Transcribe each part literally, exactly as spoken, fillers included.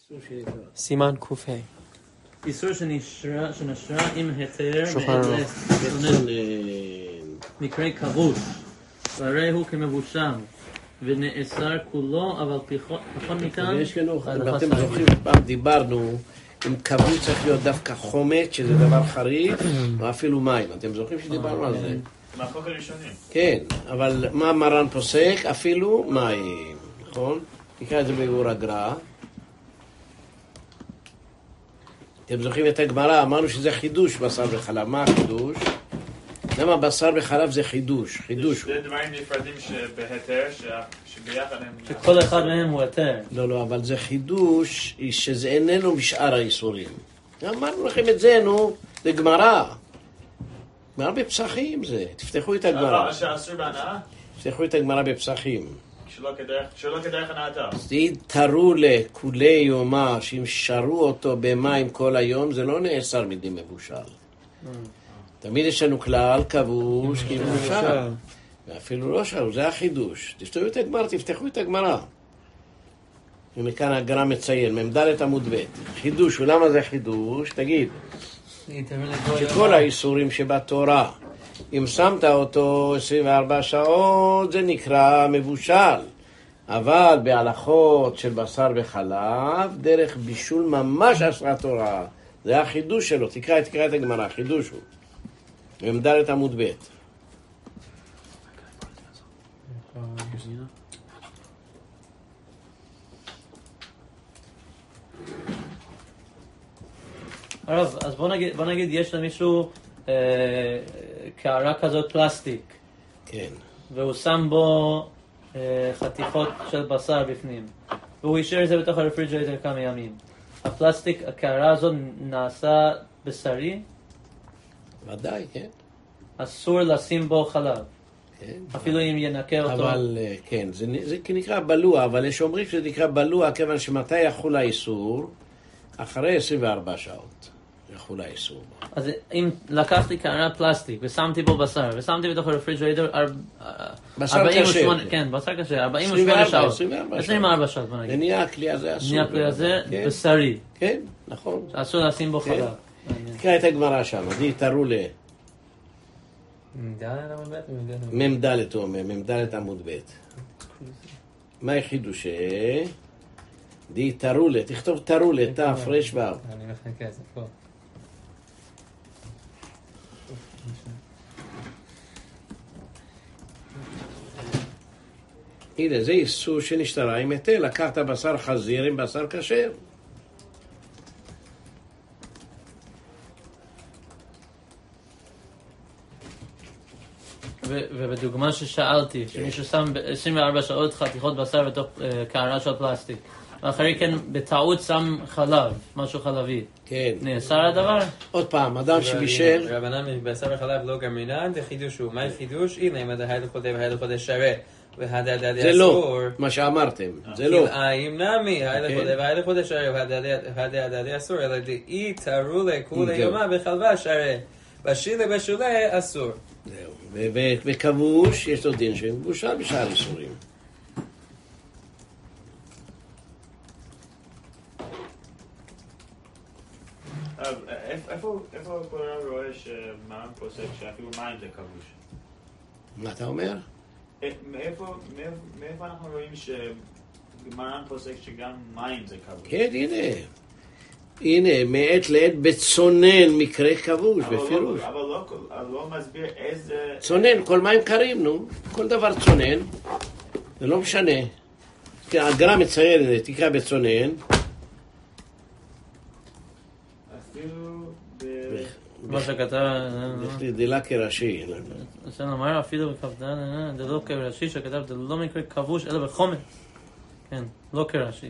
סימן קוף ה' איסור שנשרה, שנשרה עם היתר שוחרר. בצונן מקרה כבוש, והרי הוא כמבושל ונאסר כולו, אבל פחות מכאן יש לנו, אם אתם זוכרים, פעם דיברנו אם כבוש צריך להיות דווקא חומץ, שזה דבר חריף, או אפילו מים. אתם זוכרים שדיברנו על זה? מהחוק הראשונים. כן, אבל מה מרן פוסק? אפילו מים, נכון? נקרא את זה בביאור הגר"א. אתם זוכרים את הגמרא, אמרנו שזה חידוש בשר וחלב. מה החידוש? למה בשר וחלב זה חידוש? חידוש הוא. זה דברים נפרדים שבהיתר, שביחד הם... שכל אחד מהם הוא היתר. לא, לא, אבל זה חידוש שזה איננו משאר האיסורים. אמרנו לכם את זה, נו, זה גמרא. גמרא בפסחים זה. תפתחו את הגמרא. שאסור בהנאה? תפתחו את הגמרא בפסחים. שלא כדרך הנאתה. תראו לכולי יומה שאם שרו אותו במים כל היום, זה לא נאסר מדי מבושל. תמיד יש לנו כלל כבוש כי מבושל. ואפילו לא שרו, זה החידוש. תפתחו את הגמרא, תפתחו את הגמרא. ומכאן הגר"א מציין, ממדלת עמוד ב'. חידוש, ולמה זה חידוש? תגיד. שכל האיסורים שבתורה, אם שמת אותו עשרים וארבע שעות, זה נקרא מבושל. אבל בהלכות של בשר וחלב, דרך בישול ממש אסרה תורה. זה החידוש שלו. תקרא, תקרא את הגמרא, חידוש הוא. ממדלת עמוד ב'. הרב, אז בוא נגיד, בוא נגיד יש למישהו אה, קערה כזאת פלסטיק. כן. והוא שם בו אה, חתיכות של בשר בפנים. והוא השאיר את זה בתוך הרפריג'רטור כמה ימים. הפלסטיק, הקערה הזאת נעשה בשרי? ודאי, כן. אסור לשים בו חלב. כן. אפילו אם ינקה אותו. אבל כן, זה, זה נקרא בלוע, אבל יש אומרים שזה נקרא בלוע, כיוון שמתי יחול האיסור? אחרי עשרים וארבע שעות יחול האיסור. אז אם לקחתי קערה פלסטיק ושמתי בו בשר, ושמתי בתוך הרפריג'רטור בשר ארבעים ושמונה, כשר. כן, בשר כשר, ארבעים ושמונה שעות. עשרים וארבע שעות, בוא נגיד. זה נהיה הכלי הזה אסור. נהיה הכלי הזה כן. בשרי. כן, נכון. אסור לשים בו כן. חלב. תקרא את הגמרא שם, די תראו ל... ממדלת הוא אומר, ממדלת עמוד ב'. מה החידוש? די תראו ל, תכתוב תראו ל, תא פרש ואו. אני מחכה, זה פה. הנה, זה איסור שנשתרה עם היטל, לקחת בשר חזיר עם בשר כשר. ובדוגמה ששאלתי, שמישהו שם ב-עשרים וארבע שעות חתיכות בשר בתוך קערה של פלסטיק, ואחרי כן בטעות שם חלב, משהו חלבי. כן. נאסר הדבר? עוד פעם, אדם שבישל... רבנן מבשר וחלב לא גרמינן, זה חידוש הוא. מה חידוש? הנה, אם אתה היית חודה והיית חודה שרה, והדד אסור. זה לא, מה שאמרתם, זה לא. כלאיים נמי, היית חודה והיית חודה שרה, והדד אסור, אלא דאי תראו לכולי יומה בחלבה שרה, בשילה בשולי אסור. זהו, וכבוש יש לו דין שבושל בשאר איסורים. איפה כל הרב רואה שמרן פוסק שאפילו מים זה כבוש? מה אתה אומר? מאיפה אנחנו רואים שמרן פוסק שגם מים זה כבוש? כן, הנה. הנה, מעת לעת בצונן מקרה כבוש, בפירוש. אבל לא מסביר איזה... צונן, כל מים קרים, נו. כל דבר צונן. זה לא משנה. הגר"א מציין את זה, תקרא בצונן. אפילו ב... מה שכתב... יש לי דילה כראשי. אז אני אומר, אפילו בכבדה, זה לא כראשי שכתב, זה לא מקרה כבוש, אלא בחומץ. כן, לא כראשי.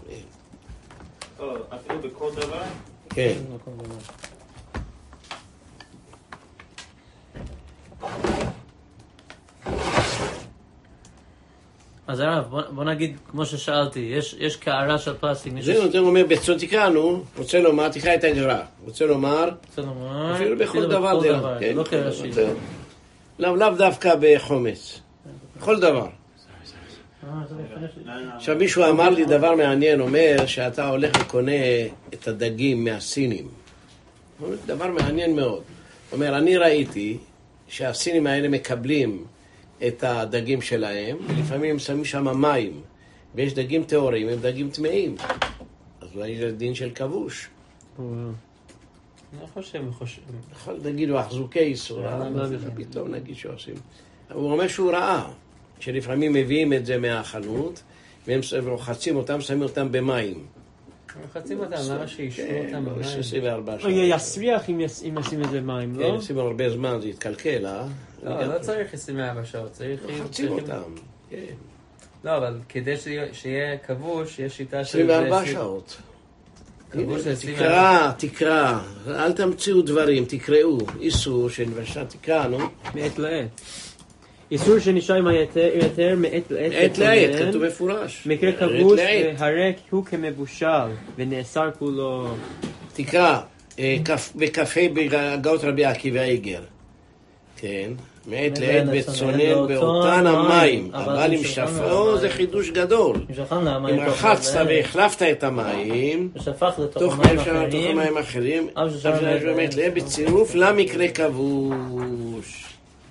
אפילו בכל דבר? כן. אז הרב, בוא, בוא נגיד, כמו ששאלתי, יש, יש קערה של פלסטיק. זהו, זה אומר, בצון תקרא, נו, רוצה לומר, תקרא את הגר"א. רוצה לומר, רוצה לומר, אפילו בכל דבר, בכל דבר, כן, לא כראשי. לאו לאו דווקא בחומץ. בכל דבר. עכשיו מישהו אמר לי דבר מעניין, אומר שאתה הולך וקונה את הדגים מהסינים. דבר מעניין מאוד. אומר, אני ראיתי שהסינים האלה מקבלים את הדגים שלהם, ולפעמים הם שמים שם מים, ויש דגים טהורים, הם דגים טמאים. אז אולי זה דין של כבוש. אני חושב, חושב. יכול תגידו, אחזוקי איסור, פתאום נגיד שעושים. הוא אומר שהוא ראה, שלפעמים מביאים את זה מהחנות, והם רוחצים אותם, שמים אותם במים. רוחצים אותם, למה שישרו אותם במים? עשרים וארבע שעות. יסריח אם ישים את זה מים, לא? כן, עושים הרבה זמן, זה יתקלקל, אה? לא, לא צריך עשרים וארבע שעות, צריך... רוחצים אותם, כן. לא, אבל כדי שיהיה כבוש, יש שיטה של... עשרים וארבע שעות. תקרא, תקרא, אל תמציאו דברים, תקראו, איסור שנבשה, תקרא, נו. מעת לעת. איסור שנשאר עם היתר מעת לעת. מעת לעת, כתוב מפורש. מקרה כבוש והרק הוא כמבושל ונאסר כולו. תקרא, בקפה בגאות רבי עקיבא איגר. כן. מעת לעת בצונן באותן המים, אבל אם שפעו זה חידוש גדול. אם רחצת והחלפת את המים, תוך מים אחרים, מעת לעת בצירוף למקרה כבוש.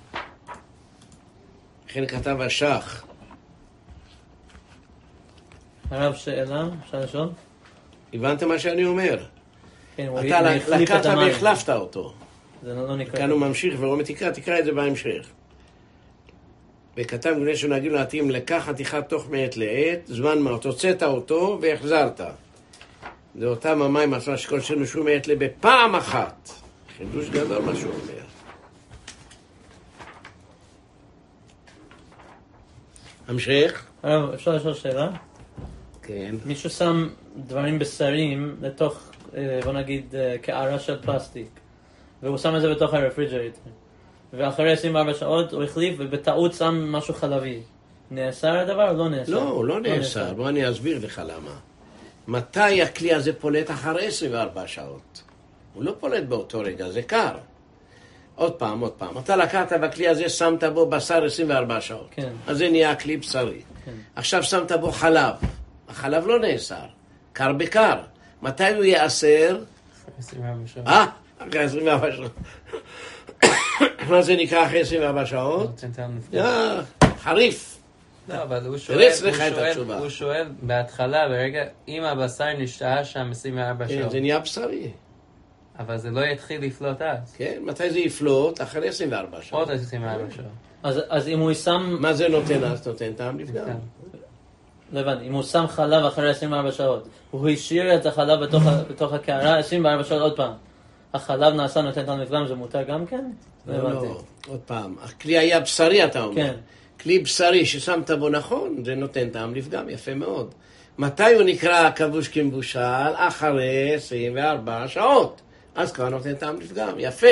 לכן כתב השח. הרב שאלה, אפשר לשאול? הבנת מה שאני אומר? אתה לקחת והחלפת אותו. זה לא נקרא. כאן הוא ממשיך ולא מתקרא, תקרא את זה בהמשך. וכתב גולי שנהגים להתאים לקח חתיכה תוך מעת לעת, זמן מה, תוצאת אותו והחזרת. זה אותם המים עשרה שכל שנושו מעת לעת בפעם אחת. חידוש גדול מה שהוא אומר. המשך? הרב, אפשר לשאול שאלה? כן. מישהו שם דברים בשרים לתוך, בוא נגיד, קערה של פלסטיק. והוא שם את זה בתוך הרפריג'רייטר. ואחרי עשרים וארבע שעות הוא החליף ובטעות שם משהו חלבי. נאסר הדבר או לא נאסר? לא, הוא לא נאסר. בוא אני אסביר לך למה. מתי הכלי הזה פולט אחרי עשרים וארבע שעות? הוא לא פולט באותו רגע, זה קר. עוד פעם, עוד פעם. אתה לקחת בכלי הזה, שמת בו בשר עשרים וארבע שעות. כן. אז זה נהיה כלי בשרי. כן. עכשיו שמת בו חלב. החלב לא נאסר. קר בקר. מתי הוא יאסר? עשרים וארבע שעות. אה? אחרי עשרים וארבע שעות. מה זה נקרא אחרי עשרים וארבע שעות? אה, חריף. לא, אבל הוא שואל, הוא שואל בהתחלה, ברגע, אם הבשר נשאר שם עשרים וארבע שעות. כן, זה נהיה בשרי. אבל זה לא יתחיל לפלוט אז. כן, מתי זה יפלוט? אחרי עשרים וארבע שעות. עוד עשרים וארבע שעות. אז אם הוא שם... מה זה נותן אז? נותן טעם לפגם. לא הבנתי, אם הוא שם חלב אחרי עשרים וארבע שעות, הוא השאיר את החלב בתוך הקערה עשרים וארבע שעות עוד פעם. החלב נעשה נותן טעם לפגם, זה מותר גם כן? לא, לא, עוד פעם. הכלי היה בשרי, אתה אומר. כן. כלי בשרי ששמת בו נכון, זה נותן טעם לפגם, יפה מאוד. מתי הוא נקרא כבוש כמבושל? אחרי עשרים וארבע שעות. אז כבר נותן טעם לפגם, יפה.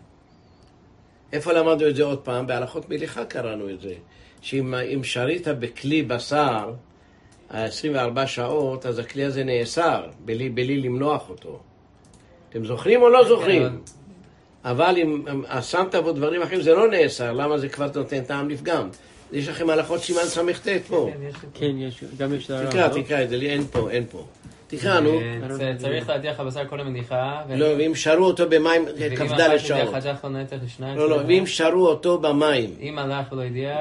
איפה למדנו את זה עוד פעם? בהלכות מליחה קראנו את זה. שאם שרית בכלי בשר עשרים וארבע שעות, אז הכלי הזה נאסר, בלי, בלי למנוח אותו. אתם זוכרים או לא זוכרים? אבל אם שמת בו דברים אחרים, זה לא נאסר. למה זה כבר נותן טעם לפגם? יש לכם הלכות סימן סמכת פה. כן, יש, גם יש לרב. תקרא, תקרא את זה, אין פה, אין פה. תקרא, נו. צריך להדיח הבשר כל המדיחה. לא, ואם שרו אותו במים, כבדה לשעות. לא, לא, ואם שרו אותו במים. אם הלך ולא הדיח.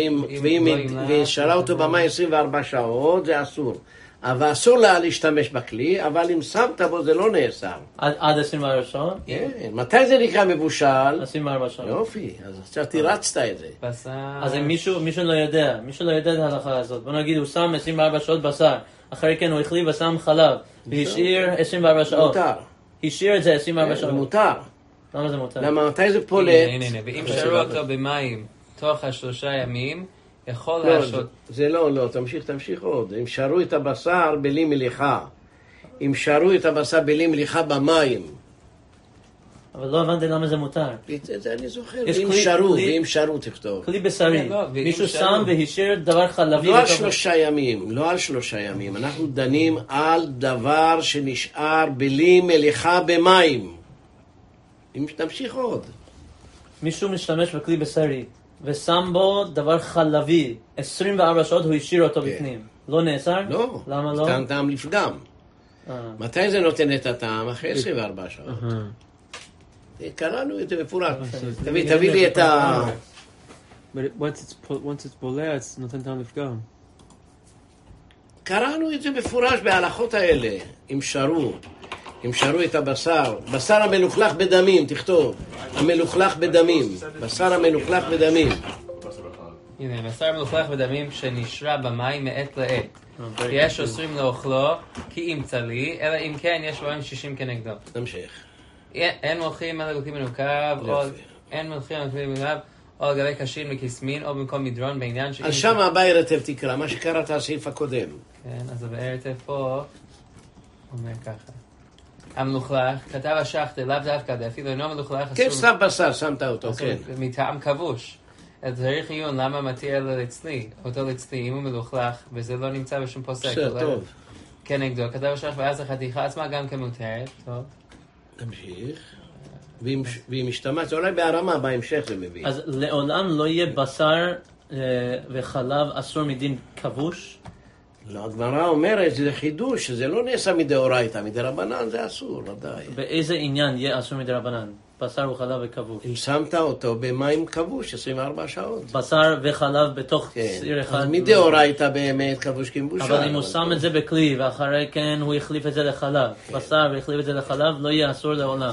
ואם שרה אותו במים עשרים וארבע שעות, זה אסור. אבל אסור לה להשתמש בכלי, אבל אם שמת בו זה לא נאסר. עד עשרים וארבע שעות? כן. מתי זה נקרא מבושל? עשרים וארבע שעות. יופי, אז עכשיו תירצת את זה. אז אם מישהו לא יודע, מישהו לא יודע את ההלכה הזאת, בוא נגיד הוא שם עשרים וארבע שעות בשר, אחרי כן הוא החליף ושם חלב, והשאיר עשרים וארבע שעות. מותר. השאיר את זה עשרים וארבע שעות. מותר. למה זה מותר? למה מתי זה פולט? הנה, הנה, ואם שרו אותו במים תוך השלושה ימים, יכול להשעות. זה לא, לא, תמשיך, תמשיך עוד. אם שרו את הבשר בלי מליחה, אם שרו את הבשר בלי מליחה במים. אבל לא הבנתי למה זה מותר. זה אני זוכר. אם שרו, ואם שרו תכתוב. כלי בשרי. מישהו שם והשאיר דבר חלבי. לא על שלושה ימים, לא על שלושה ימים. אנחנו דנים על דבר שנשאר בלי מליחה במים. אם תמשיך עוד. מישהו משתמש בכלי בשרי. ושם בו דבר חלבי, עשרים וארבע שעות הוא השאיר אותו בפנים. לא נאסר? לא. למה לא? טעם טעם לפגם. מתי זה נותן את הטעם? אחרי עשרים וארבע שעות. קראנו את זה בפורש. תביא, תביא לי את ה... But it, once it's po- once it's בולע, it's נותן טעם לפגם. קראנו את זה בפורש בהלכות האלה. אם שרו, אם שרו את הבשר. בשר המלוכלך בדמים, תכתוב. המלוכלך בדמים. בשר המלוכלך בדמים. הנה, בשר מלוכלך בדמים שנשרה במים מעת לעת. יש אוסרים לאוכלו, כי אם צלי, אלא אם כן יש בהם שישים כנגדו. נמשיך. אין מולכים על אלוקים מנוקב, או אין מולכים על אלוקים מנוקב, או על גבי קשין מכסמין, או במקום מדרון, בעניין שאם... אז שם הבאר היטב תקרא, מה שקראת הסעיף הקודם. כן, אז הבאר היטב פה אומר ככה. המלוכלך, כתב השחטר, לאו דווקא, אפילו אינו מלוכלך, כן, סתם בשר, שמת אותו, כן. מטעם כבוש. אז צריך עיון למה מתיר לצלי, אותו לצלי, אם הוא מלוכלך, וזה לא נמצא בשום פוסק. בסדר, טוב. כן, נגדו, כתב השחטר, ואז החתיכה עצמה גם כמותרת, טוב. נמשיך. והיא משתמשת, אולי בהרמה בהמשך זה מביא. אז לעולם לא יהיה בשר וחלב אסור מדין כבוש? לא, הגמרא אומרת, זה חידוש, שזה לא נעשה מדאורייתא, מדרבנן זה אסור, ודאי. באיזה עניין יהיה אסור מדרבנן? בשר וחלב וכבוש. אם שמת אותו במים כבוש, עשרים וארבע שעות. בשר וחלב בתוך כן. סיר אחד. אז מדאורייתא באמת כבוש כמבושל. אבל אם הוא שם את זה בכלי, ואחרי כן הוא החליף את זה לחלב, בשר והחליף את זה לחלב, לא יהיה אסור לעולם.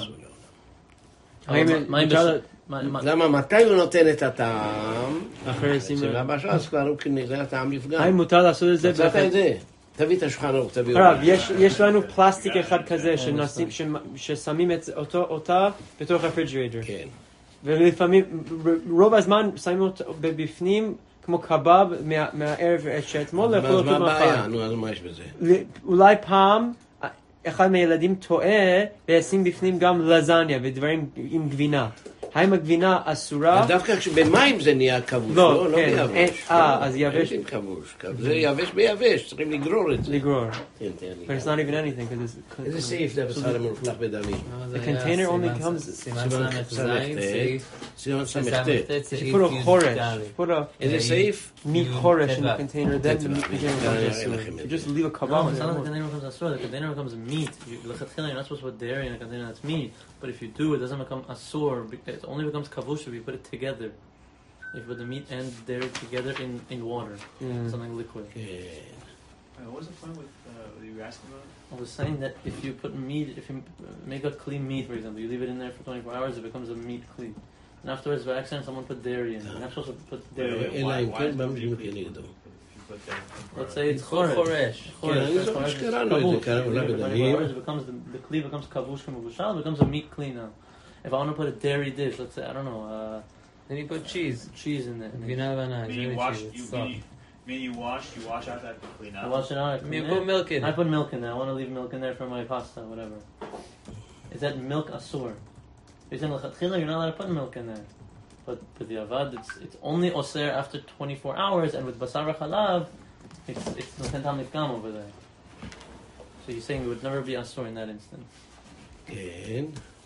למה מתי הוא נותן את הטעם? אחרי עשרים וארבע שעות, אז כבר זה הטעם לפגם. האם מותר לעשות את זה? מצאת את זה? תביא את השולחן ערוך, תביא הרב, יש לנו פלסטיק אחד כזה ששמים אותה בתוך הרפריג'רטור. כן. ולפעמים, רוב הזמן שמים אותו בפנים כמו קבב מהערב שאתמול. אז מה הבעיה? נו, אז מה יש בזה? אולי פעם אחד מהילדים טועה וישים בפנים גם לזניה ודברים עם גבינה. האם הגבינה אסורה? דווקא כשבמים זה נהיה כבוש, לא, לא ביבש. אה, אז יבש. אין כבוש, זה יבש ביבש, צריכים לגרור את זה. לגרור. כן, תן לי. But it's not even anything. because it's- איזה סעיף זה בשר המלוכלך בדמים? The container only comes... סימן סמך זין, סעיף. סימן סמך סמך ט'. ט', If you put a chorish, put a איזה סעיף? meat chorish in the Tetva. container, then the meat Tetva. container Yeah, becomes yeah, asur. yeah, If you just leave a No, kebab, it's not then like the container becomes asur. The container becomes meat. You, l'chatchila, you're not supposed to put dairy in a container that's meat. But if you do, it doesn't become asur. It only becomes kavush if you put it together. If you put the meat and dairy together in, in water, Yeah. something liquid. What was the point with uh, what you were asking about? I was saying that if you put meat, if you make a clean meat, for example, you leave it in there for twenty-four hours, it becomes a meat clean. And afterwards, by accident, someone put dairy in it. You're not supposed to put dairy in it. אלא אם Why כן is it במג'ים clean? כנגדו. If you put that- Let's say it's חורש. choresh. כן, אני זוכר שקראנו את זה, קראנו לה בדמים. It becomes the, the kli becomes kavush k'mevushal, it becomes a meat kli now. If I want to put a dairy dish, let's say I don't know, uh, Then you put cheese. cheese in it. גבינה לבנה, I mean, you Israeli wash, cheese. you, It's soft. mean, mean you wash, you wash out that to clean I out. wash it out. I I mean, clean put it. milk in I it. put milk in there. I want to leave milk in there for my pasta, whatever. Is that milk asur? If in l'chatchila, you're not allowed to put milk in there. But with the avad, it's it's only osir after twenty-four hours, and with basar v'chalav, it's it's noten tam nifgam over there. So you're saying it would never be asur in that instance. כן.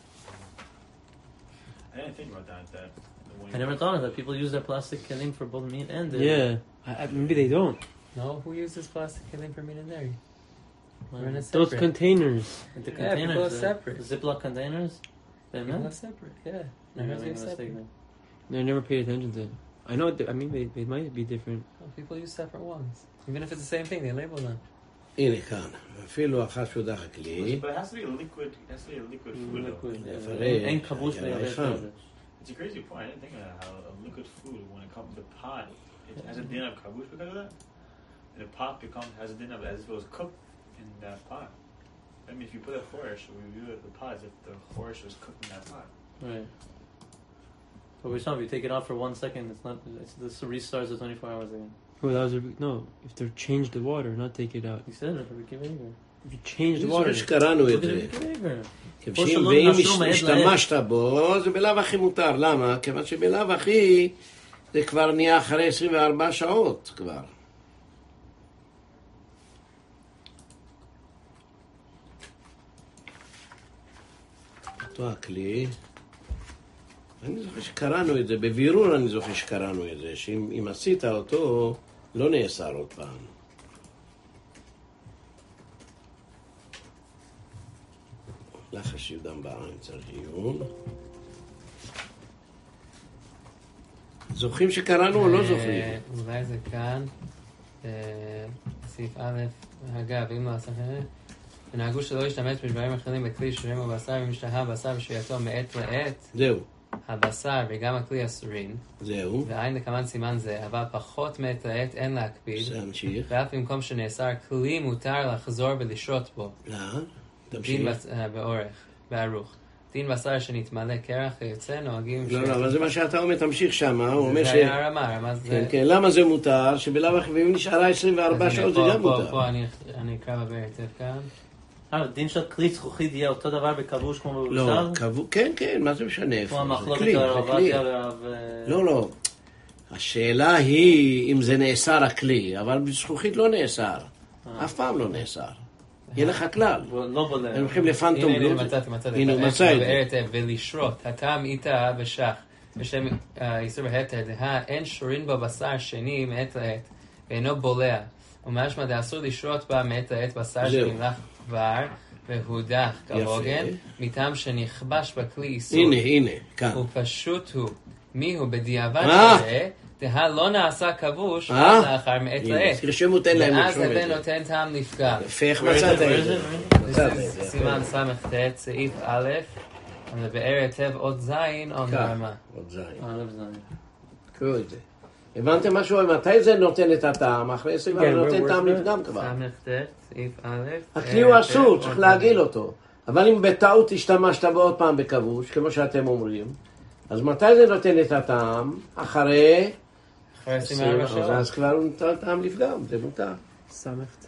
I didn't think about that. that when I never thought of that. People use their plastic kelim for both meat and dairy. yeah, I, I, maybe they don't. No, who uses plastic kelim for meat and dairy? We're in a Those separate. containers. And the Yeah, people containers, are the separate. Ziploc containers. They're People are not. separate, yeah. Maybe I'm Everyone's making a separate. mistake then. I never paid attention to it. I know. They, I mean, they, they might be different. No, people use separate ones. Even if it's the same thing, they label them. הנה כאן, אפילו אחת שודח הכלי. But it has to be a liquid. It has to be a liquid food. though. Liquid. Yeah, uh, for it. Ain't kavush Yeah, be'yavesh yeah, kodesh. It's a crazy point. I didn't think of that. How a liquid food, when it comes to pot, it has a din of kabush because of that. And the pot becomes has a din of as if it was cooked in that pot. I mean, if you put a chorish, we view it the pot as if the chorish was cooked in that pot. Right. But we're talking, if you take it out for one second, it's not, it's, this restarts the twenty-four hours again. Oh, that was a, no. If they change the water, not take it out. He said it for Ricky Vager. If you change the אני water, זוכר שקראנו את Look at זה. Ricky Vager. כבשים, ואם השתמשת בו, זה בלאו הכי מותר. למה? כיוון שבלאו הכי זה כבר נהיה אחרי עשרים וארבע שעות כבר. אותו הכלי. אני זוכר שקראנו את זה, בבירור אני זוכר שקראנו את זה, שאם עשית אותו, לא נאסר עוד פעם. לחשיב דם בעין צריך עיון. זוכרים שקראנו או לא זוכרים? אולי זה כאן, סעיף א', אגב, אם לא עשה אחרת, ונהגו שלא להשתמש בדברים אחרים בכלי שרירים או בשר, אם השתהה בשר ושהייתו מעת לעת, זהו. הבשר וגם הכלי אסורים, זהו. ועין לכמן סימן זה, אבל פחות מעת לעת אין להקפיד, זה המשיך. ואף במקום שנאסר כלי מותר לחזור ולשרות בו. לא, דין תמשיך. בס- אה, באורך, בערוך. דין בשר שנתמלא קרח ויוצא נוהגים... לא, ש- לא, אבל זה מה שאתה אומר, תמשיך שמה, הוא אומר זה ש... היה הרמה, הרמה זה... כן, כן, למה זה מותר? שבלאו הכי, ואם נשארה עשרים וארבע אז הנה, שעות זה פה- גם פה- מותר. פה אני- אני אקרא בבר היטב כאן. אה, דין של כלי זכוכית יהיה אותו דבר בכבוש כמו לא, בבשר? קבעו, כן, כן, מה זה משנה איפה? כמו זה המחלוקת כלי, של זה הרב כלי. עובדיה והרב... לא, לא. השאלה היא אם זה נאסר הכלי, אבל בזכוכית לא נאסר. אף פעם לא נאסר. יהיה לך כלל. לא בולם. הם הולכים לפנטום. הנה, הנה, לא? מצאתי, מצאתי. הנה, הוא את מצא את בבר זה. היטב, ולשרות, הטעם איתה בשח, בשם אה, איסור בהתר, דהה, אין שורין בו בשר שני מעת לעת, ואינו בולע. ומשמע דאסור לשרות בה מעת לעת בשר זהו. שנמלח כבר, והודח כהוגן, יפה. מטעם שנכבש בכלי איסור. הנה, הנה, כאן. ופשוט הוא, מי הוא בדיעבד אה. שזה, דהה לא נעשה כבוש, אה. עד לאחר מעת הנה, לעת. תרשמו, תן להם ואז לרשום את הבן זה. נותן טעם נפגע. יפה, איך מצאת את זה? מצאת את זה. סימן ס"ט, סעיף א', זה באר היטב עוד זין או כך, נעמה. עוד זין. אה, לא בזמן. קראו את זה. הבנתם משהו? מתי זה נותן את הטעם? אחרי עשרים כן, וארבע נותן where's טעם that? לפגם כבר. ס"ט, סעיף א', הכלי באר הוא היטב אסור, עוד צריך זין. להגיל אותו. אבל אם בטעות השתמשת בו עוד פעם בכבוש, כמו שאתם אומרים, אז מתי זה נותן את הטעם? אחרי... אחרי עשרים וארבע עשרים, שעות. אז כבר הוא נותן טעם לפגם, זה מותר. ס"ט.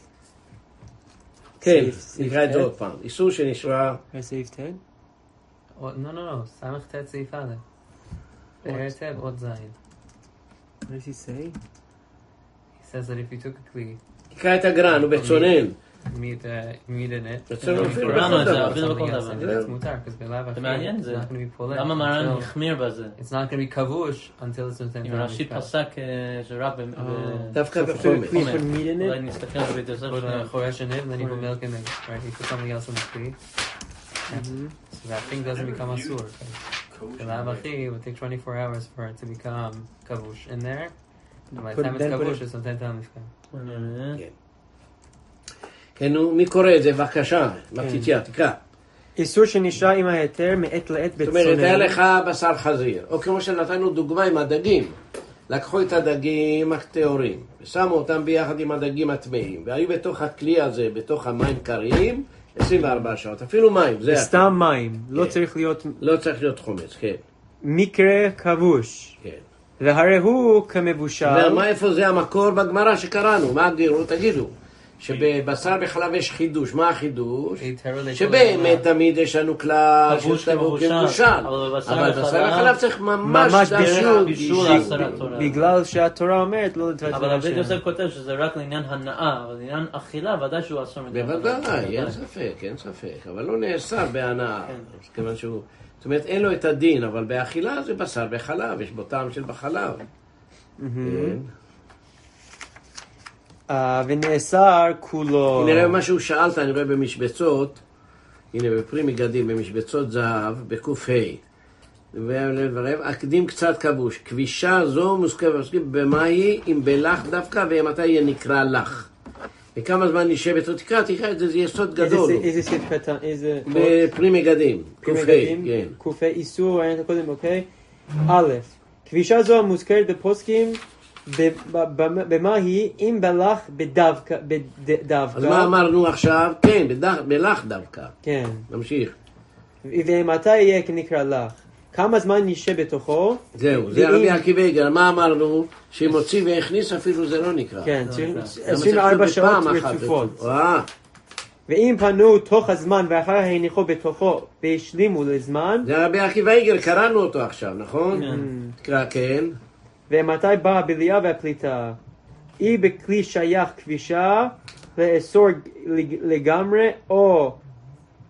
כן, סעיף- סעיף נקרא את זה ט'. עוד פעם. איסור שנשרה... סעיף ט'. או- לא, לא, לא, ס"ט, סעיף א'. באר היטב עוד זין. What does he say? He says that if you took a kli, תקרא את הגרן, הוא בצונן. meat, uh, meat in it, בצונן and אפילו you קראנו את זה, בכל אפילו דבר. בכל something else דבר. in it, זהו. it's מותר, because בלאו זה הכי, מעניין it's זה. not going to be פולט. למה מרן until- החמיר בזה? It's not going to be kavush until it's notן אם טעם רש"י נפגע. פסק אה, שרק ב... ב- דווקא So for בחומץ. the kli, put meat in אולי it. נסתכל על בית יוסף Put שנייה. a חורש in it, and then you put milk in it, right? You put something else in the kli. So that thing doesn't become asur. Kosher בלאו bread. הכי, it would take twenty-four hours for it to become kavush in there. And by the Put- time it's then put kavush, it- it's נותן טעם נפגע. אה, כן, נו, מי קורא את זה? בבקשה, מתתיה, תקרא. איסור שנשרה עם ההיתר מעת לעת זאת אומרת, היה בצונן. לך בשר חזיר, או כמו שנתנו דוגמה עם הדגים. לקחו את הדגים הטהורים, ושמו אותם ביחד עם הדגים הטמאים, והיו בתוך הכלי הזה, בתוך המים קרים, עשרים וארבע שעות, אפילו מים, זה סתם מים, לא כן. צריך להיות לא צריך להיות חומץ, כן, מקרה כבוש. כן. והרי הוא כמבושל. ומה איפה זה המקור בגמרא שקראנו? מה הגירו? תגידו. שבבשר בחלב יש חידוש, מה החידוש? שבאמת תמיד יש לנו כלל כבוש שטבעו כמבושל, כמבושל, אבל בבשר אבל בשר בחלב- בחלב צריך ממש ממש דרך בישול, בישול בישול. עשרה תורה. בגלל שהתורה אומרת לא לתת אבל הבית יוסף כותב שזה רק לעניין הנאה, אבל לעניין אכילה ודאי שהוא אסור מדי. בוודאי, אין ספק, אין ספק, אבל לא נאסר בהנאה, כן. כיוון שהוא, זאת אומרת אין לו את הדין, אבל באכילה זה בשר בחלב, יש בו טעם של בחלב. כן. אה, ונאסר כולו. הנה מה שהוא שאלת, אני רואה במשבצות, הנה בפרי מגדים, במשבצות זהב, בקוף ה' ורב, אקדים קצת כבוש, כבישה זו מוזכרת במה היא, אם בלח דווקא, ומתי יהיה נקרא לך. וכמה זמן נשבת, או תקרא, תקרא את זה, זה יסוד איזה גדול. סעיף- איזה סעיף קטן, איזה... בפרי מגדים, קוף ה', כן. קופה איסור, ראינו קודם, אוקיי? א', כבישה זו המוזכרת בפוסקים, ב- ב- ב- במה היא, אם בלח בדווקא, בדווקא. אז מה אמרנו עכשיו? כן, בדח- בלח דווקא. כן. נמשיך. ומתי יהיה כנקרא לך? כמה זמן נשב בתוכו? זהו, זה ואם- רבי עקיבא איגר. מה אמרנו? שמוציא והכניס אפילו זה לא נקרא. כן, למה עשרים וארבע זה כתוב שעות בפעם אחת? רצופות. אה, ואם פנו תוך הזמן ואחר הניחו בתוכו והשלימו לזמן, זה רבי עקיבא איגר, קראנו אותו עכשיו, נכון? תקרא, כן. ומתי באה הבליעה והפליטה? היא בכלי שייך כבישה לאסור לג- לגמרי או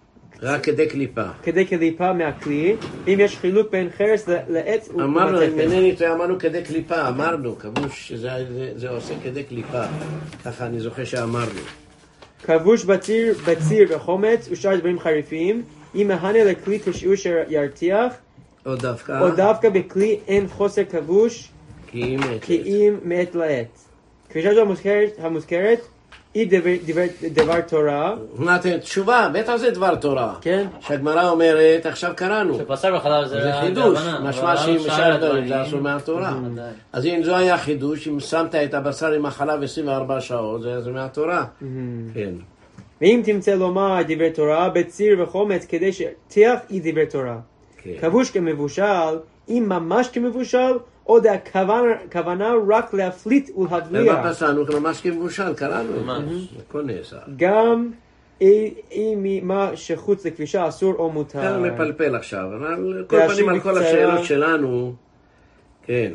רק כדי קליפה. כדי קליפה מהכלי, אם יש חילוק בין חרס ל- לעץ אמרנו, אם ומתכת. אינני טועה, אמרנו כדי קליפה, אמרנו, כבוש שזה זה, זה עושה כדי קליפה. ככה אני זוכר שאמרנו. כבוש בציר, בציר וחומץ ושאר דברים חריפים, אם מהנה לכלי כשהוא שירתיח, או דווקא, או דווקא בכלי אין חוסר כבוש, כי אם מעת כי לעת. אם מעת לעת. כבישה זו המוזכרת, המוזכרת היא דבר, דבר, דבר תורה, אמרתם, תשובה, בטח זה דבר תורה. כן? שהגמרא אומרת, עכשיו קראנו. שבשר וחלב זה... זה חידוש, משמע שאם בשאר דברים זה אסור מהתורה. אז אם זה היה חידוש, אם שמת את הבשר עם החלב עשרים וארבע שעות, זה זה מהתורה. כן. ואם תמצא לומר דברי תורה בציר וחומץ כדי שתיח היא דברי תורה. כן. כבוש כמבושל, אם ממש כמבושל, עוד הכוונה רק להפליט ולהבליע. ומה פסענו? ממש כמבושל, קראנו. ממש. הכל נעשה. גם אם מה שחוץ לכבישה אסור או מותר. כאן הוא מפלפל עכשיו, אבל כל להשיב פנים על כל בקצרה. השאלות שלנו, כן.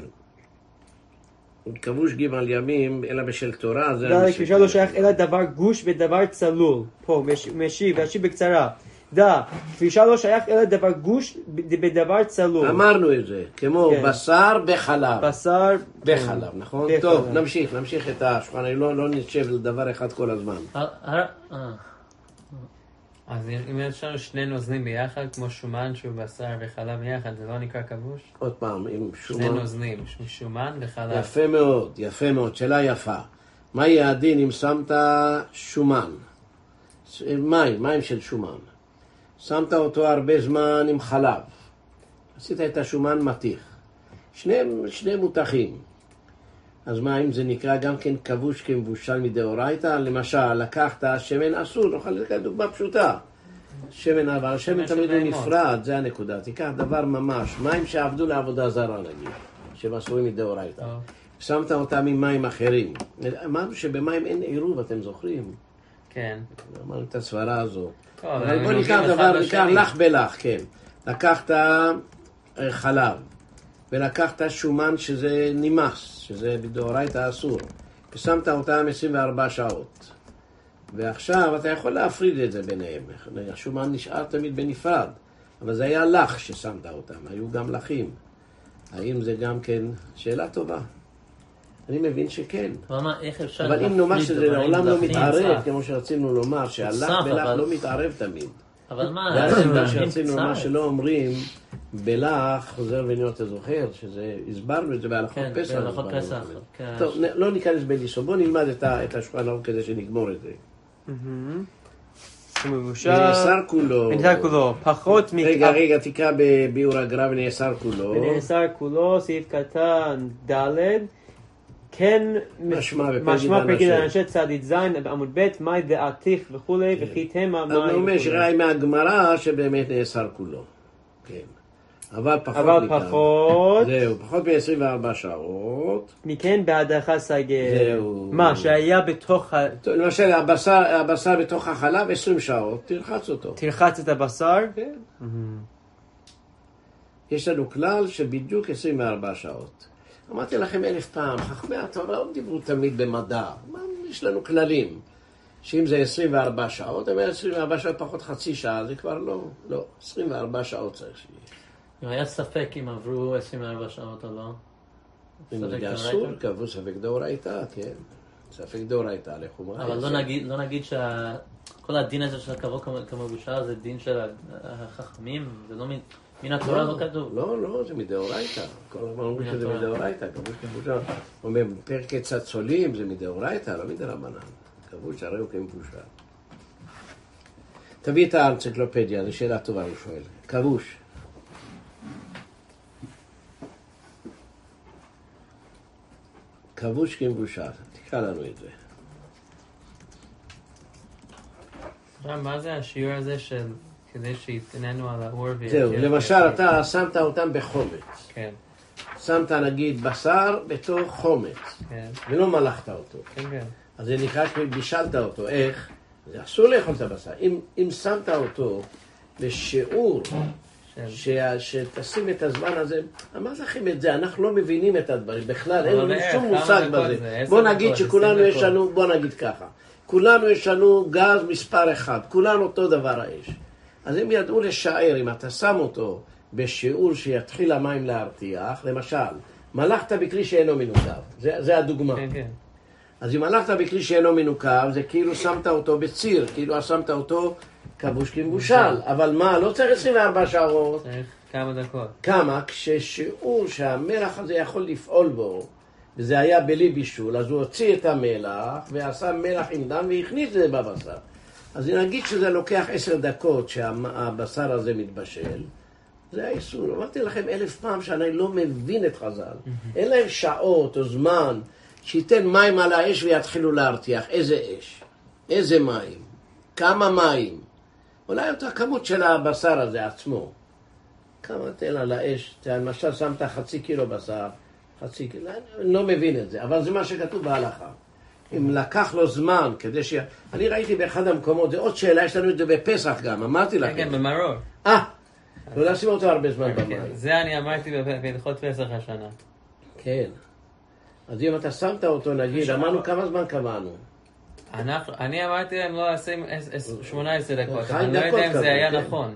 כבוש ג' ימים, אלא בשל תורה, זה... דע, לכבישה לא שייך אלא דבר גוש ודבר צלול. פה, מש- משיב, והשיב בקצרה. דע, כבישה לא שייך אלא דבר גוש ב- בדבר צלול. אמרנו את זה, כמו כן. בשר בחלב. בשר... בחלב, נכון? בחלב. טוב, נמשיך, נמשיך את השולחן, אני לא לא נשב לדבר אחד כל הזמן. הר- הר- אה. אז אם יש לנו שני נוזלים ביחד, כמו שומן שהוא בשר וחלב ביחד, זה לא נקרא כבוש? עוד פעם, עם שני שומן. נוזלים, שומן וחלב. יפה מאוד, יפה מאוד, שאלה יפה. מה יהיה הדין אם שמת שומן? מים, מים של שומן. שמת אותו הרבה זמן עם חלב. עשית את השומן מתיך. שניהם, שני מותחים. אז מה אם זה נקרא גם כן כבוש כמבושל מדאורייתא? למשל, לקחת שמן אסור, נוכל לקחת דוגמה פשוטה. שמן, אבל השמן שמן תמיד של הוא בהמות. נפרד, זה הנקודה. תיקח דבר ממש, מים שעבדו לעבודה זרה נגיד, שהם אסורים מדאורייתא. טוב. שמת אותם עם מים אחרים. אמרנו שבמים אין עירוב, אתם זוכרים? כן. אמרנו את הסברה הזו. טוב, אבל הם בוא נוגעים ניקח אחד דבר, בשני. ניקח לך בלך, כן. לקחת אה, חלב, ולקחת שומן שזה נמס, שזה בדאורייתא אסור, ושמת אותם עשרים וארבע שעות. ועכשיו אתה יכול להפריד את זה ביניהם. השומן נשאר תמיד בנפרד, אבל זה היה לך ששמת אותם, היו גם לחים. האם זה גם כן שאלה טובה? אני מבין שכן. אבל מה, איך אפשר אבל אם נאמר שזה דברים לעולם לא דחים, מתערב, צף? כמו שרצינו לומר, שהלך צף, בלך אבל- לא מתערב תמיד. אבל מה, זה הסיבה דחים שרצינו לומר צף? שלא אומרים בלך, חוזר וניות, אתה זוכר, שזה, הסברנו את זה בהלכות כן, פסח. בהלכות הסברנו פסח, את זה. כן. טוב, נ- לא ניכנס בליסו, בוא נלמד את ה- את השולחן ערוך כדי שנגמור את זה. הוא מבושל. ונאסר כולו. ונאסר כולו. פחות מכ... רגע, רגע, תקרא בביאור הגר"א ונאסר כולו. ונאסר כולו, סעיף קטן ד' כן משמע בפרק משמע דן פרק השם. אנשי צדיק זין בעמוד ב' מאי דעתיך וכולי וכי תמה אז הוא מאי אומר וכולי. שראה מהגמרא שבאמת נאסר כולו. כן. אבל פחות אבל מכאן. פחות זהו, פחות מ-עשרים וארבע שעות. מכן בהדחה סגר. זהו. מה שהיה בתוך ה... טוב, למשל, הבשר, הבשר בתוך החלב עשרים שעות, תלחץ אותו. תלחץ את הבשר. כן. יש לנו כלל שבדיוק עשרים וארבע שעות. אמרתי לכם אלף פעם, חכמי התורה לא דיברו תמיד במדע. מה, יש לנו כללים. שאם זה עשרים וארבע שעות, אם עשרים וארבע שעות פחות חצי שעה, זה כבר לא, לא, עשרים וארבע שעות צריך שיהיה. אם היה ספק אם עברו עשרים וארבע שעות או לא. אם ספק זה אסור, דאורייתא? קבעו ספק דאורייתא, כן. ספק דאורייתא לחומרה. אבל לא יש. נגיד, לא נגיד שכל הדין הזה של קבוע כמבושל זה דין של החכמים, זה לא מן- מן התורה לא כתוב. לא, לא, זה מדאורייתא. כל הזמן אומרים שזה מהתורה. מדאורייתא. כבוש כמבושל. אומר, פרק צצולים זה מדאורייתא, לא מדרבנן. כבוש הרי הוא כמבושל. תביא את האנציקלופדיה, זו שאלה טובה, הוא שואל. כבוש. כבוש כמבושל. תקרא לנו את זה. רם, מה זה השיעור הזה של כדי שיתננו על האור ויהיה... זהו, למשל, אתה שמת אותם בחומץ. כן, שמת נגיד בשר בתוך חומץ, כן, ולא מלחת אותו. כן, כן. אז זה נקרא שבישלת אותו. איך? זה אסור לאכול את הבשר. אם, אם שמת אותו בשיעור של... ש, שתשים את הזמן הזה, אמרתי לכם את זה, אנחנו לא מבינים את הדברים בכלל, אין אבל לנו איך? שום כמה מושג דקות בזה. זה? עשר בוא דקות, נגיד עשרים שכולנו יש דקות. לנו, בוא נגיד ככה, כולנו יש לנו גז מספר אחד, כולנו אותו דבר האש. אז הם ידעו לשער, אם אתה שם אותו בשיעור שיתחיל המים להרתיח, למשל, מלכת בכלי שאינו מנוקב, זה, זה הדוגמה. כן, כן. אז אם מלכת בכלי שאינו מנוקב, זה כאילו שמת אותו בציר, כאילו שמת אותו כבוש כמבושל, אבל מה, לא צריך עשרים וארבע שעות. צריך כמה דקות. כמה? כששיעור שהמלח הזה יכול לפעול בו, וזה היה בלי בישול, אז הוא הוציא את המלח, ועשה מלח עם דם, והכניס את זה בבשר. אז נגיד שזה לוקח עשר דקות שהבשר הזה מתבשל, זה האיסור. אמרתי לכם אלף פעם שאני לא מבין את חז"ל. אין להם שעות או זמן שייתן מים על האש ויתחילו להרתיח. איזה אש? איזה מים? כמה מים? אולי אותה כמות של הבשר הזה עצמו. כמה תן על האש? למשל שמת חצי קילו בשר, חצי קילו, אני לא מבין את זה, אבל זה מה שכתוב בהלכה. אם לקח לו זמן כדי ש... אני ראיתי באחד המקומות, זה עוד שאלה, יש לנו את זה בפסח גם, אמרתי לכם. כן, כן, במרור. אה, לא לשים אותו הרבה זמן במים. זה אני אמרתי בהלכות פסח השנה. כן. אז אם אתה שמת אותו, נגיד, אמרנו כמה זמן קבענו? אני אמרתי להם לא לשים שמונה עשרה דקות, אבל אני לא דקות יודע אם זה קבעו, היה כן. נכון.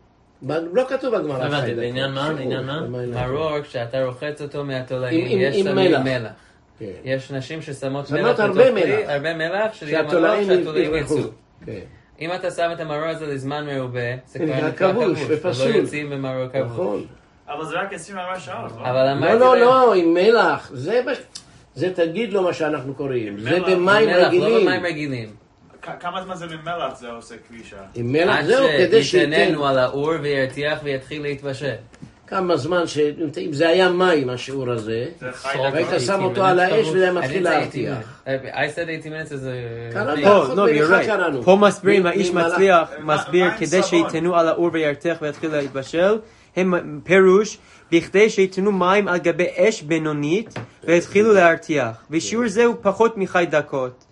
לא כתוב בגמרא. לא הבנתי, חי דקות. בעניין מה? שיעור, בעניין מה? במים מרור, כשאתה רוחץ אותו מהתולעים, עם- יש עם תלוי מלח. מלח. כן. יש נשים ששמות שמות מלח הרבה בתוך כלי, מלח. הרבה מלח, שזה יהיה שהתולעים מלח שהתולעים יברחו. יצאו. כן. אם אתה שם את המרור הזה לזמן מרובה, זה נקרא כבר נקרא כבוש, כבוש, ופסול. ולא יוצאים במרור כבוש. נכון. אבל זה רק עשרים וארבע שעות. לא? אבל לא, אמרתי לא, להם, לא, עם מלח. זה ב- זה תגיד לו מה שאנחנו קוראים. זה מלח. במים מלח, לא רגילים. במים רגילים. כ- כמה זמן זה ממלח זה עושה כבישה? עם מלח עד זהו, כדי שייתן. שיתננו על האור וירתיח ויתחיל להתבשל. כמה זמן ש... אם זה היה מים, השיעור הזה, זה חי Salt. והיית דקות. שם אותו על האש וזה I מתחיל didn't say eighteen להרתיח. minutes. I said eighteen minutes is a... קראנו. thing. לא, פה, לא, מלחה you're right. קראנו. פה מסבירים, מ- האיש ממלח. מצליח, מה- מסביר מה עם כדי סבון? שיתנו על האור וירתח ויתחיל להתבשל, הם פירוש, בכדי שיתנו מים על גבי אש בינונית ויתחילו להרתיח. ושיעור זה הוא פחות מחי דקות.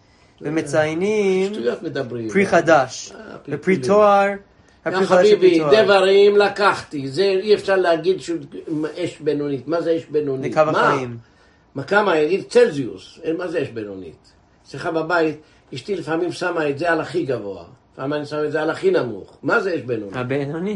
ומציינים שטויות מדברים. פרי חדש, אה, ופרי פלפולים. תואר, יא הפרי חדש חביבי, ופרי תואר. דברים לקחתי. זה אי אפשר להגיד שהוא אש בינונית. מה זה אש בינונית? לקו מה? החיים. מה כמה? יגיד צלזיוס. אין, מה זה אש בינונית? אצלך בבית, אשתי לפעמים שמה את זה על הכי גבוה. לפעמים אני שמה את זה על הכי נמוך. מה זה אש בינונית? הבינוני.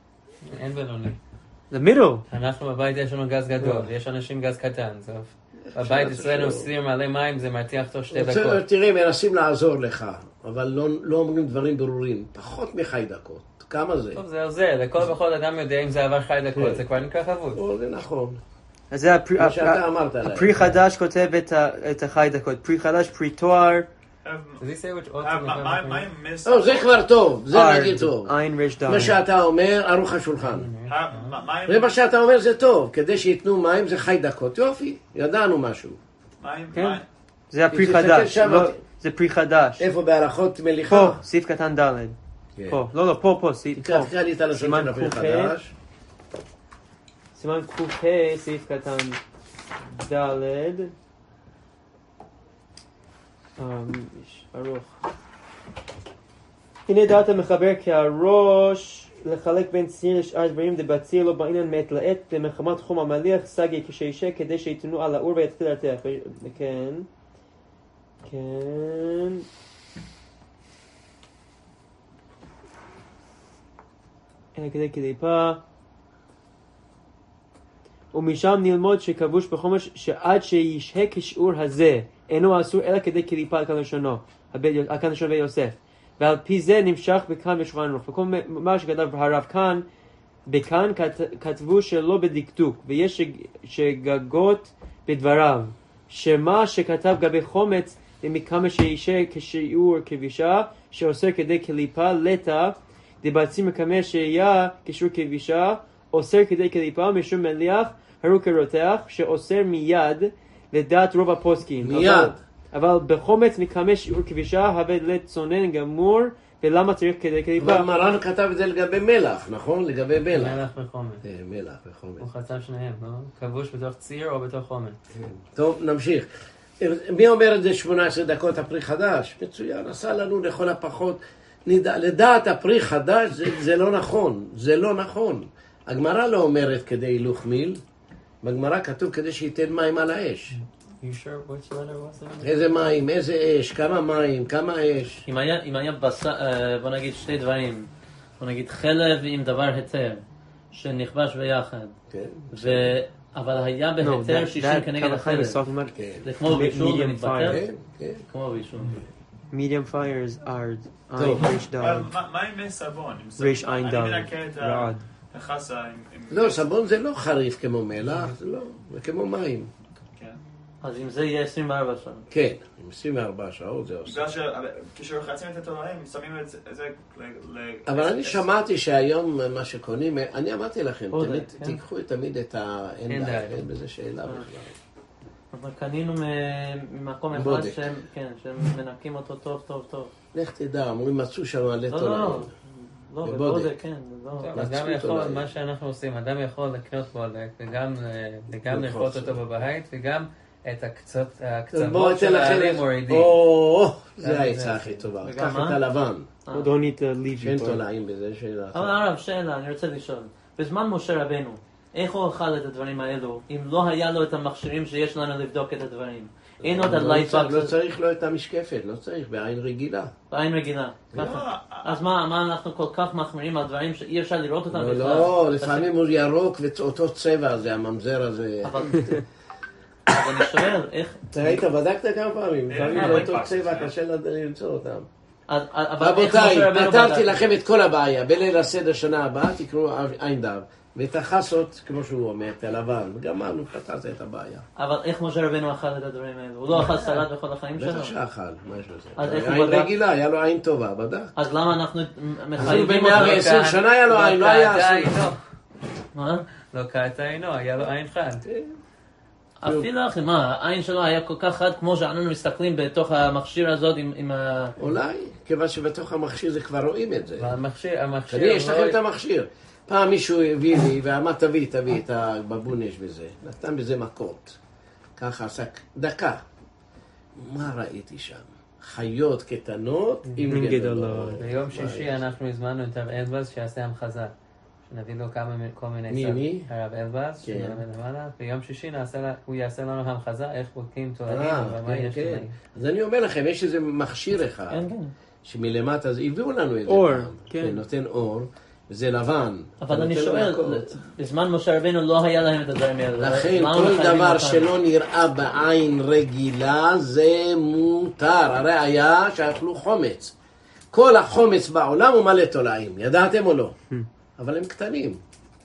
אין בינוני. The middle. אנחנו בבית יש לנו גז גדול, יש אנשים גז קטן. זה- בבית אצלנו סיר מלא מים, זה מרתיח תוך שתי רוצה- דקות. תראה, מנסים לעזור לך, אבל לא, לא אומרים דברים ברורים. פחות מחי דקות. כמה זה? טוב, זה עוזר, לכל בכל אדם יודע אם זה עבר חי כן. דקות, זה כבר נקרא חבוד. או, זה נכון. אז זה הפרי- מה שאתה הפרי- אמרת עליי. הפרי חדש כותב את ה- את החי דקות. פרי חדש, פרי תואר, Does he say which ought אה, to מה- מה make מה עם מס? לא, זה כבר טוב. זה ארד, נגיד טוב. עין ריש מה דן. שאתה אומר, ערוך השולחן. אה, מה- מה עם- זה מה שאתה אומר, זה טוב. כדי שייתנו מים זה חי דקות. יופי, ידענו משהו. מה עם- כן. מה- זה הפרי תסתכל חדש, שם, לא- ת- זה פרי חדש. איפה בהלכות מליחה? פה, סעיף קטן ד'. כן. פה, לא, לא, פה, פה, סעיף, תקרא פה. תקרא לי את הלשון סימן של הפרי ק"ה. חדש. סימן ק"ה, סעיף קטן ד'. אמ, יש ארוך. הנה דעת המחבר כי הראש לחלק בין ציר לשאר דברים דבציר לא בעניין מעת לעת במחמת חום המליח סגי כשישה כדי שיתנו על האור ויתחיל להרתיח. כן, כן. הנה כדי קליפה. ומשם נלמוד שכבוש בחומש שעד שישהה כשיעור הזה אינו אסור אלא כדי קליפה על כאן לשונו, על כאן לשון ויוסף. ועל פי זה נמשך בכאן בשולחן ערוך. וכל מה שכתב הרב כאן, בכאן כת- כתבו שלא בדקדוק, ויש שג- שגגות בדבריו, שמה שכתב גבי חומץ מכמה שישה כשיעור כבישה, שאוסר כדי קליפה לטה, דבצים מכמה שהיה כשיעור כבישה, אוסר כדי קליפה משום מליח, הרו כרותח, שאוסר מיד לדעת רוב הפוסקים. מיד. אבל, אבל בחומץ מכמה שיעור כבישה, הווה לצונן גמור, ולמה צריך כדי קליפה? אבל מרן כתב את זה לגבי מלח, נכון? לגבי מלח. מלח וחומץ. אה, מלח וחומץ. הוא חצב שניהם, לא? כבוש בתוך ציר או בתוך חומץ. טוב, נמשיך. מי אומר את זה שמונה עשרה דקות הפרי חדש? מצוין, עשה לנו לכל הפחות. נדע, לדעת הפרי חדש זה, זה לא נכון, זה לא נכון. הגמרא לא אומרת כדי הילוך מיל, בגמרא כתוב כדי שייתן מים על האש. You sure which letter was it? איזה מים, איזה אש, כמה מים, כמה אש. אם היה, אם היה בשר, אה, בוא נגיד שתי דברים, בוא נגיד חלב עם דבר היתר, שנכבש ביחד. כן. ו... אבל היה No, בהיתר that, שישים that כנגד Kal HaChaim is החלב. talking about כן. זה כמו בישול medium ומתבטל? כן, כן. כמו בישול. medium fires are טוב. Ayin Rish אבל Dal מה מה עם מי סבון? עם ריש סבון, עין אני דל, מנקה את ה- רעד. את החסה עם... עם- לא, סבון זה לא חריף כמו מלח, זה לא, זה כמו מים. כן. אז אם זה יהיה עשרים וארבע שעות. כן, עם עשרים וארבע שעות זה עושה. בגלל שכשרוחצים את התולעים, שמים את זה- את זה ל... ל- אבל אני עשר- שמעתי שהיום מה שקונים, אני אמרתי לכם, עוד, תמיד כן. תיקחו תמיד את ה... אין אין בעיה, בעיה. אין בזה שאלה בכלל. אבל קנינו מ- ממקום אחד בודק. שהם, כן, שהם מנקים אותו טוב טוב טוב. לך תדע, אומרים מצאו שם מלא לא, לא, תולעים. לא. לא, בבודק. בבודק, כן. זה לא... טוב, אדם מצאו יכול, אותו מה להם. שאנחנו עושים, אדם יכול לקנות בודק וגם אה, וגם לרחוץ לרחוץ אותו. אותו בבית וגם את הקצות- אז בואו הקצוות אתן של לכם... העלים מורידים. או, גם זה העצה זה. הכי טובה. וגם קח מה? את הלבן, We don't need to leave שאין you. but- תולעים בזה, שאלה. אבל הרב, שאלה, אני רוצה לשאול. בזמן משה רבנו, איך הוא אכל את הדברים האלו, אם לא היה לו את המכשירים שיש לנו לבדוק את הדברים? אין עוד לא הלייט צריך- לא בקס צריך לו את המשקפת, לא צריך, בעין רגילה. בעין רגילה. לא, ככה. אז מה, מה אנחנו כל כך מחמירים על דברים שאי אפשר לראות אותם לא, בכלל? לא, לפעמים הוא ירוק ואותו צבע זה, הממזר הזה. אבל אבל אני שואל, איך... אתה היית, בדקת כמה פעמים, לפעמים אה, זה אותו אה, צבע, אה. קשה לד- למצוא אותם. אז- אבל איך רבותיי, משה רבנו פתרתי בדק? לכם את כל הבעיה, בליל הסדר שנה הבאה תקראו עין דב, ואת החסות, כמו שהוא אומר, את הלבן, וגמרנו, פתרת את הבעיה. אבל איך משה רבנו אכל את הדברים האלו? הוא לא אכל סלט בכל החיים שלו? בטח שאכל, מה יש אז לזה? איך הוא עין בדק? רגילה, היה לו עין טובה, בדק. אז למה אנחנו אז הוא מחייבים במאה אותו? ועשרים שנה היה לו עין, לא היה קעתה אסור. עינו. מה? לא קעתה עינו, היה לו עין חד. אפילו אחי, מה, העין שלו היה כל כך חד כמו שאנחנו מסתכלים בתוך המכשיר הזאת עם- עם ה... אולי, כיוון שבתוך המכשיר זה כבר רואים את זה. והמכשיר, המכשיר... תראי, יש לא- לכם את המכשיר. פעם מישהו הביא לי ואמר תביא, תביא את הבבונש בזה. נתן בזה מכות. ככה עסק דקה. מה ראיתי שם? חיות קטנות עם עם גדולות. גדולות. ביום שישי אנחנו הזמנו את הרב אלבז שיעשה המחזה. שנביא לו כמה, כל מיני... מי, סרט. מי? הרב אלבז, כן. שמלמד למעלה. ביום שישי נעשה לה- הוא יעשה לנו המחזה, איך בודקים תולעים אה, ומה כן, יש כן. תולעים. אז אני אומר לכם, יש איזה מכשיר אחד, כן, כן. שמלמטה, אז הביאו לנו את זה אור, פעם. כן. נותן אור, וזה לבן. אבל אני נותן לו שואל, מכות. בזמן משה רבנו לא היה להם את הדברים האלו. לכן מה כל מחייבים דבר אותנו? שלא נראה בעין רגילה זה מותר. הרי היה שאכלו חומץ. כל החומץ בעולם הוא מלא תולעים, ידעתם או לא? אבל הם קטנים.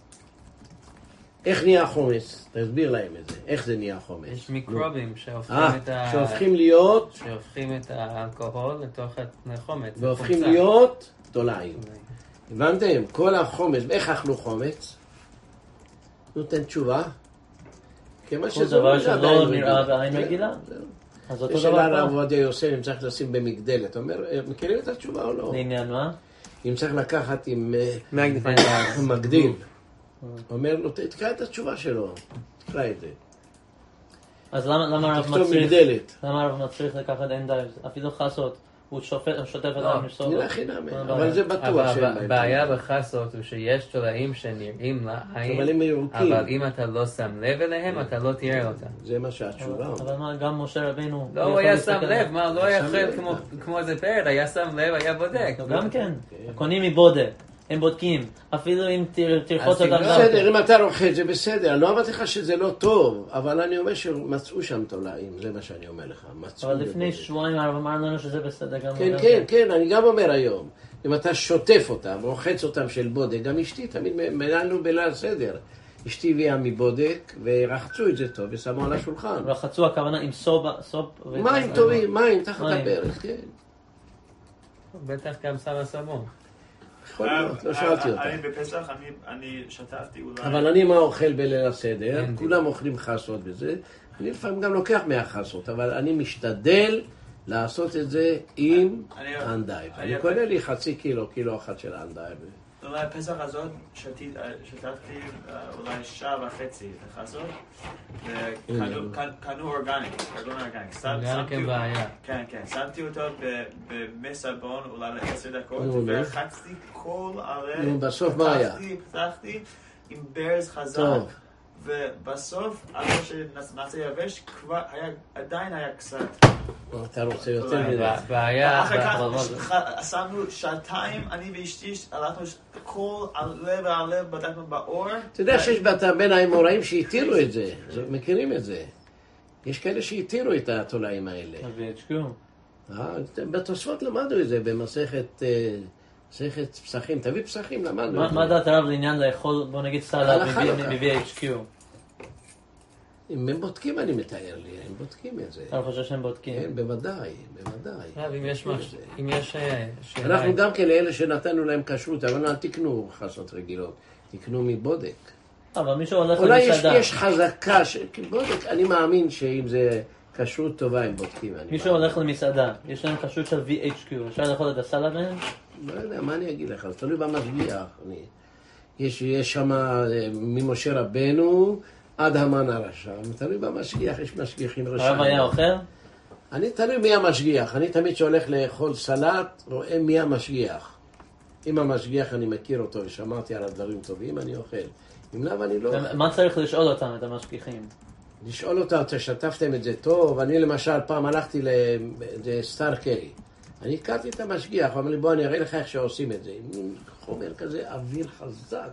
איך נהיה חומץ? תסביר להם את זה. איך זה נהיה חומץ? יש מיקרובים שהופכים אה, את ה... שהופכים להיות, שהופכים את האלכוהול לתוך החומץ. והופכים חומצה. להיות תולעים. הבנתם? כל החומץ, איך אכלו חומץ? נותן תשובה. כיוון כל שזה דבר לא שלא בעין נראה רגילה. בעין כן, רגילה. זהו. אז אותו יש שאלה דבר לרב פה. עובדיה יוסף אם צריך לשים במגדלת. אומר, מכירים את התשובה או לא? לעניין מה? אם צריך לקחת עם אה, Magnifying glass. מגדיל. אומר לו, תקרא את התשובה שלו. תקרא את זה. אז למה למה הרב תכתוב מצריך? מגדלת. למה הרב מצריך לקחת אין דייב? אפילו חסות. הוא שופט, הוא שוטף לא, עליו מסור. נראה חינם. מה אבל הבעיה? זה בטוח אבל שאין בהם. הבעיה בחסות הוא שיש תולעים שנראים לעין, אבל הם ירוקים. אבל אם אתה לא שם לב אליהם, אתה לא תראה אותם. זה מה שהתשובה. אבל מה, גם משה רבנו... לא, יכול הוא היה להסתכל שם עליו. לב, מה, הוא לא היה שם אוכל לב. כמו- כמו איזה פרד, היה שם לב, היה בודק. גם כן. קונים מבודק. הם בודקים. אפילו אם תר- תרחוץ אז אותם... תגלוש. גם בסדר, כן. אם אתה רוחץ זה בסדר. אני לא אמרתי לך שזה לא טוב, אבל אני אומר שמצאו שם תולעים, זה מה שאני אומר לך. מצאו אבל לפני בבודק. שבועיים הרב אמר לנו שזה בסדר גם. כן, גם כן, כן, אני גם אומר היום. אם אתה שוטף אותם, רוחץ אותם של בודק, גם אשתי תמיד מנהלנו בליל הסדר. אשתי הביאה מבודק, ורחצו את זה טוב, ושמו על השולחן. רחצו הכוונה עם סובה, סופ... ו- מים טובים, מים תחת מים. הברז, כן. בטח גם שם סבון. יכול להיות, לא שאלתי אותה. אני בפסח, אני- אני שתפתי אולי... אבל אני מה אוכל בליל הסדר, אין כולם אוכלים חסות וזה, אני לפעמים גם לוקח מהחסות, אבל אני משתדל לעשות את זה עם אני- אנדייב. אני- אני קונה לי חצי קילו, קילו אחד של אנדייב. אולי הפסח הזאת שתית- שתפתי אה, אולי שעה וחצי לחסות, וקנו אורגניק, ארגון אורגניק. שם- גם שמתי- כן בעיה. כן, כן, שמתי אותו ב- במי סבון אולי לעשר דקות, נו, נו. ורחצתי כל עלי. נו, בסוף מה היה? פתחתי, פתחתי עם ברז חזק. טוב. ובסוף, אחרי שנעשה יבש, כבר היה, עדיין היה קצת. אתה רוצה יותר מדי. בעיה... אחר כך שמנו שעתיים, אני ואשתי הלכנו כל הלב והלב, בדקנו באור. אתה יודע שיש בין האמוראים שהתירו את זה, מכירים את זה. יש כאלה שהתירו את התולעים האלה. ה-וי אייץ' קיו. בתוספות למדנו את זה במסכת... מסכת פסחים, תביא פסחים, למדנו. מה דעת הרב לעניין לאכול, בוא נגיד סלט מ-וי אייץ' קיו? אם הם בודקים, אני מתאר לי, הם בודקים את זה. אתה חושב שהם בודקים? כן, בוודאי, בוודאי. אם יש משהו, אם יש שאלה... אנחנו גם כן לאלה שנתנו להם כשרות, אבל לא תקנו חסות רגילות, תקנו מבודק. אבל מישהו הולך למסעדה. למסעדה. אולי יש חזקה, בודק, אני מאמין שאם זה כשרות טובה, הם בודקים. מישהו הולך למסעדה, יש להם כשרות של וי אייץ' קיו, אפשר לאכול את הסלט מהם? לא יודע, מה אני אגיד לך? זה תלוי במשגיח. יש שם ממשה רבנו עד המן הרשע. תלוי במשגיח, יש משגיחים רשעים. הרב היה אוכל? אני תלוי מי המשגיח. אני תמיד שהולך לאכול סלט, רואה מי המשגיח. אם המשגיח אני מכיר אותו ושמעתי על הדברים טובים, אני אוכל. אם לא, אני לא... מה צריך לשאול אותם, את המשגיחים? לשאול אותם, תשתפתם את זה טוב. אני למשל פעם הלכתי לסטאר קיי. אני הכרתי את המשגיח, הוא אמר לי, בוא אני אראה לך איך שעושים את זה. עם חומר כזה, אוויר חזק.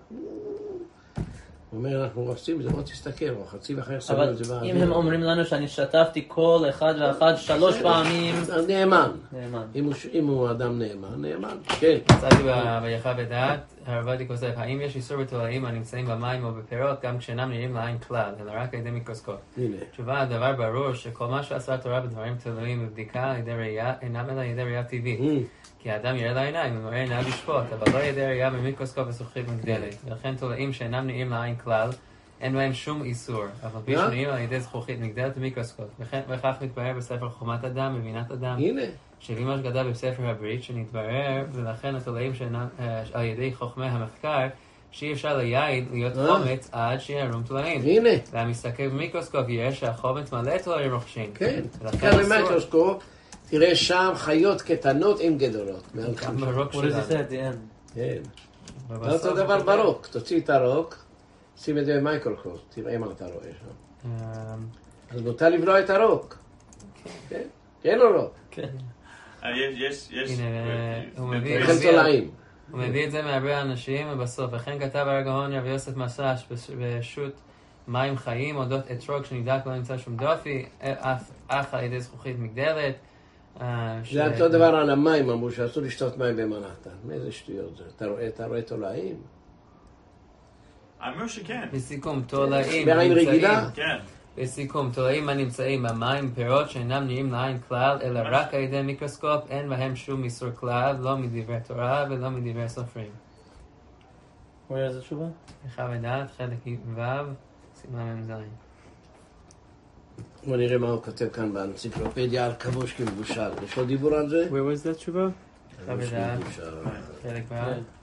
הוא אומר, אנחנו עושים את זה, בוא תסתכל, חצי ואחר שמים את זה באוויר. אם הם אומרים לנו שאני שתפתי כל אחד ואחד שלוש פעמים... נאמן. נאמן. אם הוא אדם נאמן, נאמן. כן. מצאתי ביחה בדעת, הרב עובדיה כותב, האם יש איסור בתולעים הנמצאים במים או בפירות, גם כשאינם נראים לעין כלל, אלא רק על ידי מיקרוסקופ? הנה. תשובה, הדבר ברור שכל מה שעשה התורה בדברים תלויים בבדיקה על ידי ראייה, אינם אלא על ידי ראייה טבעית. כי האדם יראה לעיניים, ומראה עיניו לשפוט, אבל לא ידי ראייה במיקרוסקופ וזכוכית מגדלת. ולכן תולעים שאינם נראים לעין כלל, אין בהם שום איסור, אבל פי שנראים על ידי זכוכית מגדלת ומיקרוסקופ. וכך מתברר בספר חומת אדם, מבינת אדם. הנה. שהביא מה שכתב בספר הברית, שנתברר, ולכן התולעים שאינם על ידי חוכמי המחקר, שאי אפשר ליעד להיות חומץ עד שיערום תולעים. הנה. והמסתכל במיקרוסקופ יראה שהחומץ מלא תולעים רוכשים. כן. תקרא במיקרוסקופ. תראה שם חיות קטנות עם גדולות. גם ברוק שלנו. כן. זה אותו דבר ברוק. תוציא את הרוק, שים את זה במייקרוסקופ, תראה מה אתה רואה שם. אז מותר לבלוע את הרוק. כן? כן או לא? כן. יש, יש. הוא מביא את זה מהרבה אנשים, ובסוף, וכן כתב הרגהון רבי יוסף מסש בשו"ת מים חיים, אודות אתרוג שנבדק לא נמצא שום דופי, אך על ידי זכוכית מגדלת. זה אותו דבר על המים, אמרו שאסור לשתות מים במנחתן. מאיזה שטויות זה? אתה רואה תולעים? אמרו שכן. בסיכום, תולעים בעין רגילה? כן. בסיכום, תולעים הנמצאים במים פירות שאינם נראים לעין כלל, אלא רק על ידי מיקרוסקופ, אין בהם שום איסור כלל, לא מדברי תורה ולא מדברי סופרים. רואה איזה תשובה? יחה ודעת, חלק ו', סימן מ"ז. בוא נראה מה הוא כותב כאן באנציקלופדיה על כבוש כמבושל. יש לו דיבור על זה? Where was that תשובה? יחה ודעת, חלק ו'.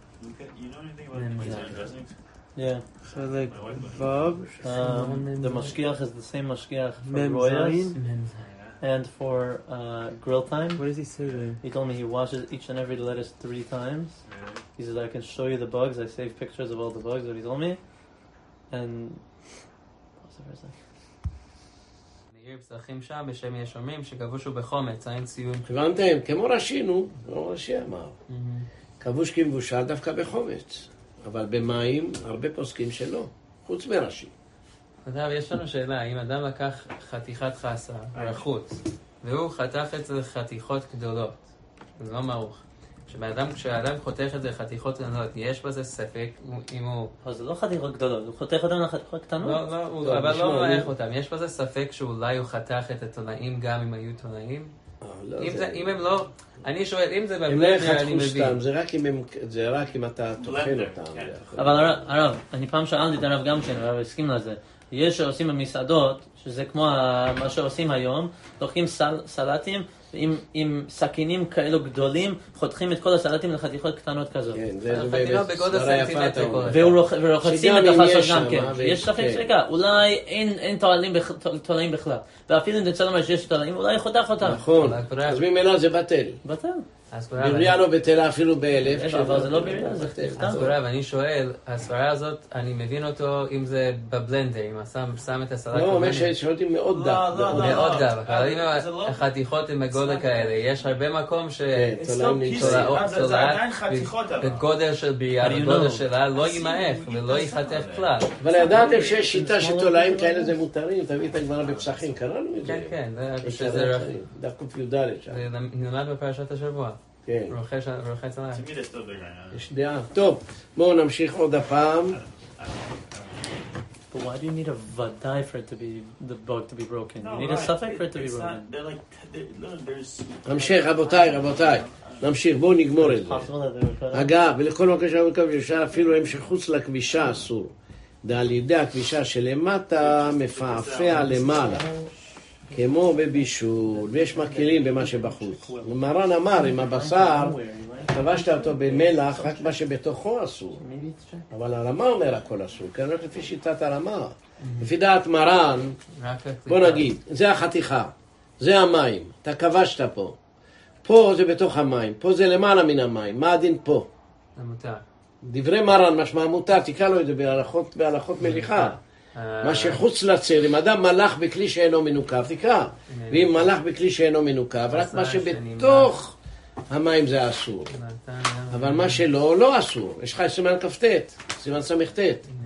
Yeah. חלק ו'. The mashgiach is the same mashgiach for Mem royas Zayin. and for uh, grill time. What does he say there? He told me he washes each and every lettuce three times. He said, I can show you the bugs. I saved pictures of all the bugs that he told me. And... what's the first thing? מאיר פסחים שם בשם יש אומרים שכבושו בחומץ, אין ציון. הבנתם? כמו רשינו, כמו רשי אמר. כבוש כמבושל דווקא בחומץ. אבל במים הרבה פוסקים שלא, חוץ מרשי. עכשיו, יש לנו שאלה, אם אדם לקח חתיכת חסה, רחוץ, והוא חתך את זה לחתיכות גדולות, זה לא מערוך. כשאדם, כשאדם חותך את זה לחתיכות גדולות, יש בזה ספק אם הוא... אבל זה לא חתיכות גדולות, הוא חותך אותם לחתיכות קטנות. לא, לא, הוא, אבל לא מערך אותם. יש בזה ספק שאולי הוא חתך את התולעים גם אם היו תולעים? אם זה, אם הם לא... אני שואל, אם זה בבלנדר, אני מבין. זה רק אם הם, זה רק אם אתה טוחן אותם. אבל הרב, אני פעם שאלתי את הרב גם כן, הרב הסכים לזה. יש שעושים במסעדות, שזה כמו מה שעושים היום, לוקחים סלטים, עם סכינים כאלו גדולים, חותכים את כל הסלטים לחתיכות קטנות כזאת. כן, זה חתיכות בגודל סנטימטר. ורוחצים את החסות גם כן. יש ספק ספקה, אולי אין תולעים בכלל. ואפילו אם תצא למה שיש תולעים, אולי חותך אותם. נכון, אז ממילא זה בטל. בטל. בריאה לא בטלה אפילו באלף. אבל זה לא בריאה, זה אז קורה, ואני שואל, הסברה הזאת, אני מבין אותו אם זה בבלנדר, אם שם את הסלט לא, אומר ששאלתי מאוד דק. מאוד דק, אבל אם החתיכות עם הגודל כאלה, יש הרבה מקום שתולעת בגודל של בריאה, בגודל שלה, לא יימעך ולא ייחתך כלל. אבל ידעתם שיש שיטה שתולעים כאלה זה מותרים, תביא את הגמרא בפסחים, קראנו את זה. כן, כן, שזה דף ק"ד שם. זה נלמד בפרשת השבוע. כן. רוחץ עליי. יש דעה. טוב, בואו נמשיך עוד הפעם. But why do you need a vadai for it to be the bug to be broken? You need a suffix for it to be broken. נמשיך, רבותיי, רבותיי. נמשיך, בואו נגמור את זה. אגב, ולכל מקום שאנחנו מקווים שאפשר אפילו הם שחוץ לכבישה אסור. ועל ידי הכבישה שלמטה מפעפע למעלה. כמו בבישול, ויש מקלים במה שבחוץ. מרן אמר, עם הבשר, כבשת אותו במלח, רק מה שבתוכו אסור. אבל הרמה אומר הכל אסור, כי אני הולך לפי שיטת הרמה. לפי דעת מרן, בוא נגיד, זה החתיכה, זה המים, אתה כבשת פה. פה זה בתוך המים, פה זה למעלה מן המים, מה הדין פה? זה מותר. דברי מרן משמע מותר, תקרא לו את זה בהלכות, בהלכות מליחה. מה שחוץ לצל, אם אדם מלך בכלי שאינו מנוקב, תקרא. ואם מלך בכלי שאינו מנוקב, רק מה שבתוך המים זה אסור. אבל מה שלא, לא אסור. יש לך סימן כ"ט, סימן סמ"ט.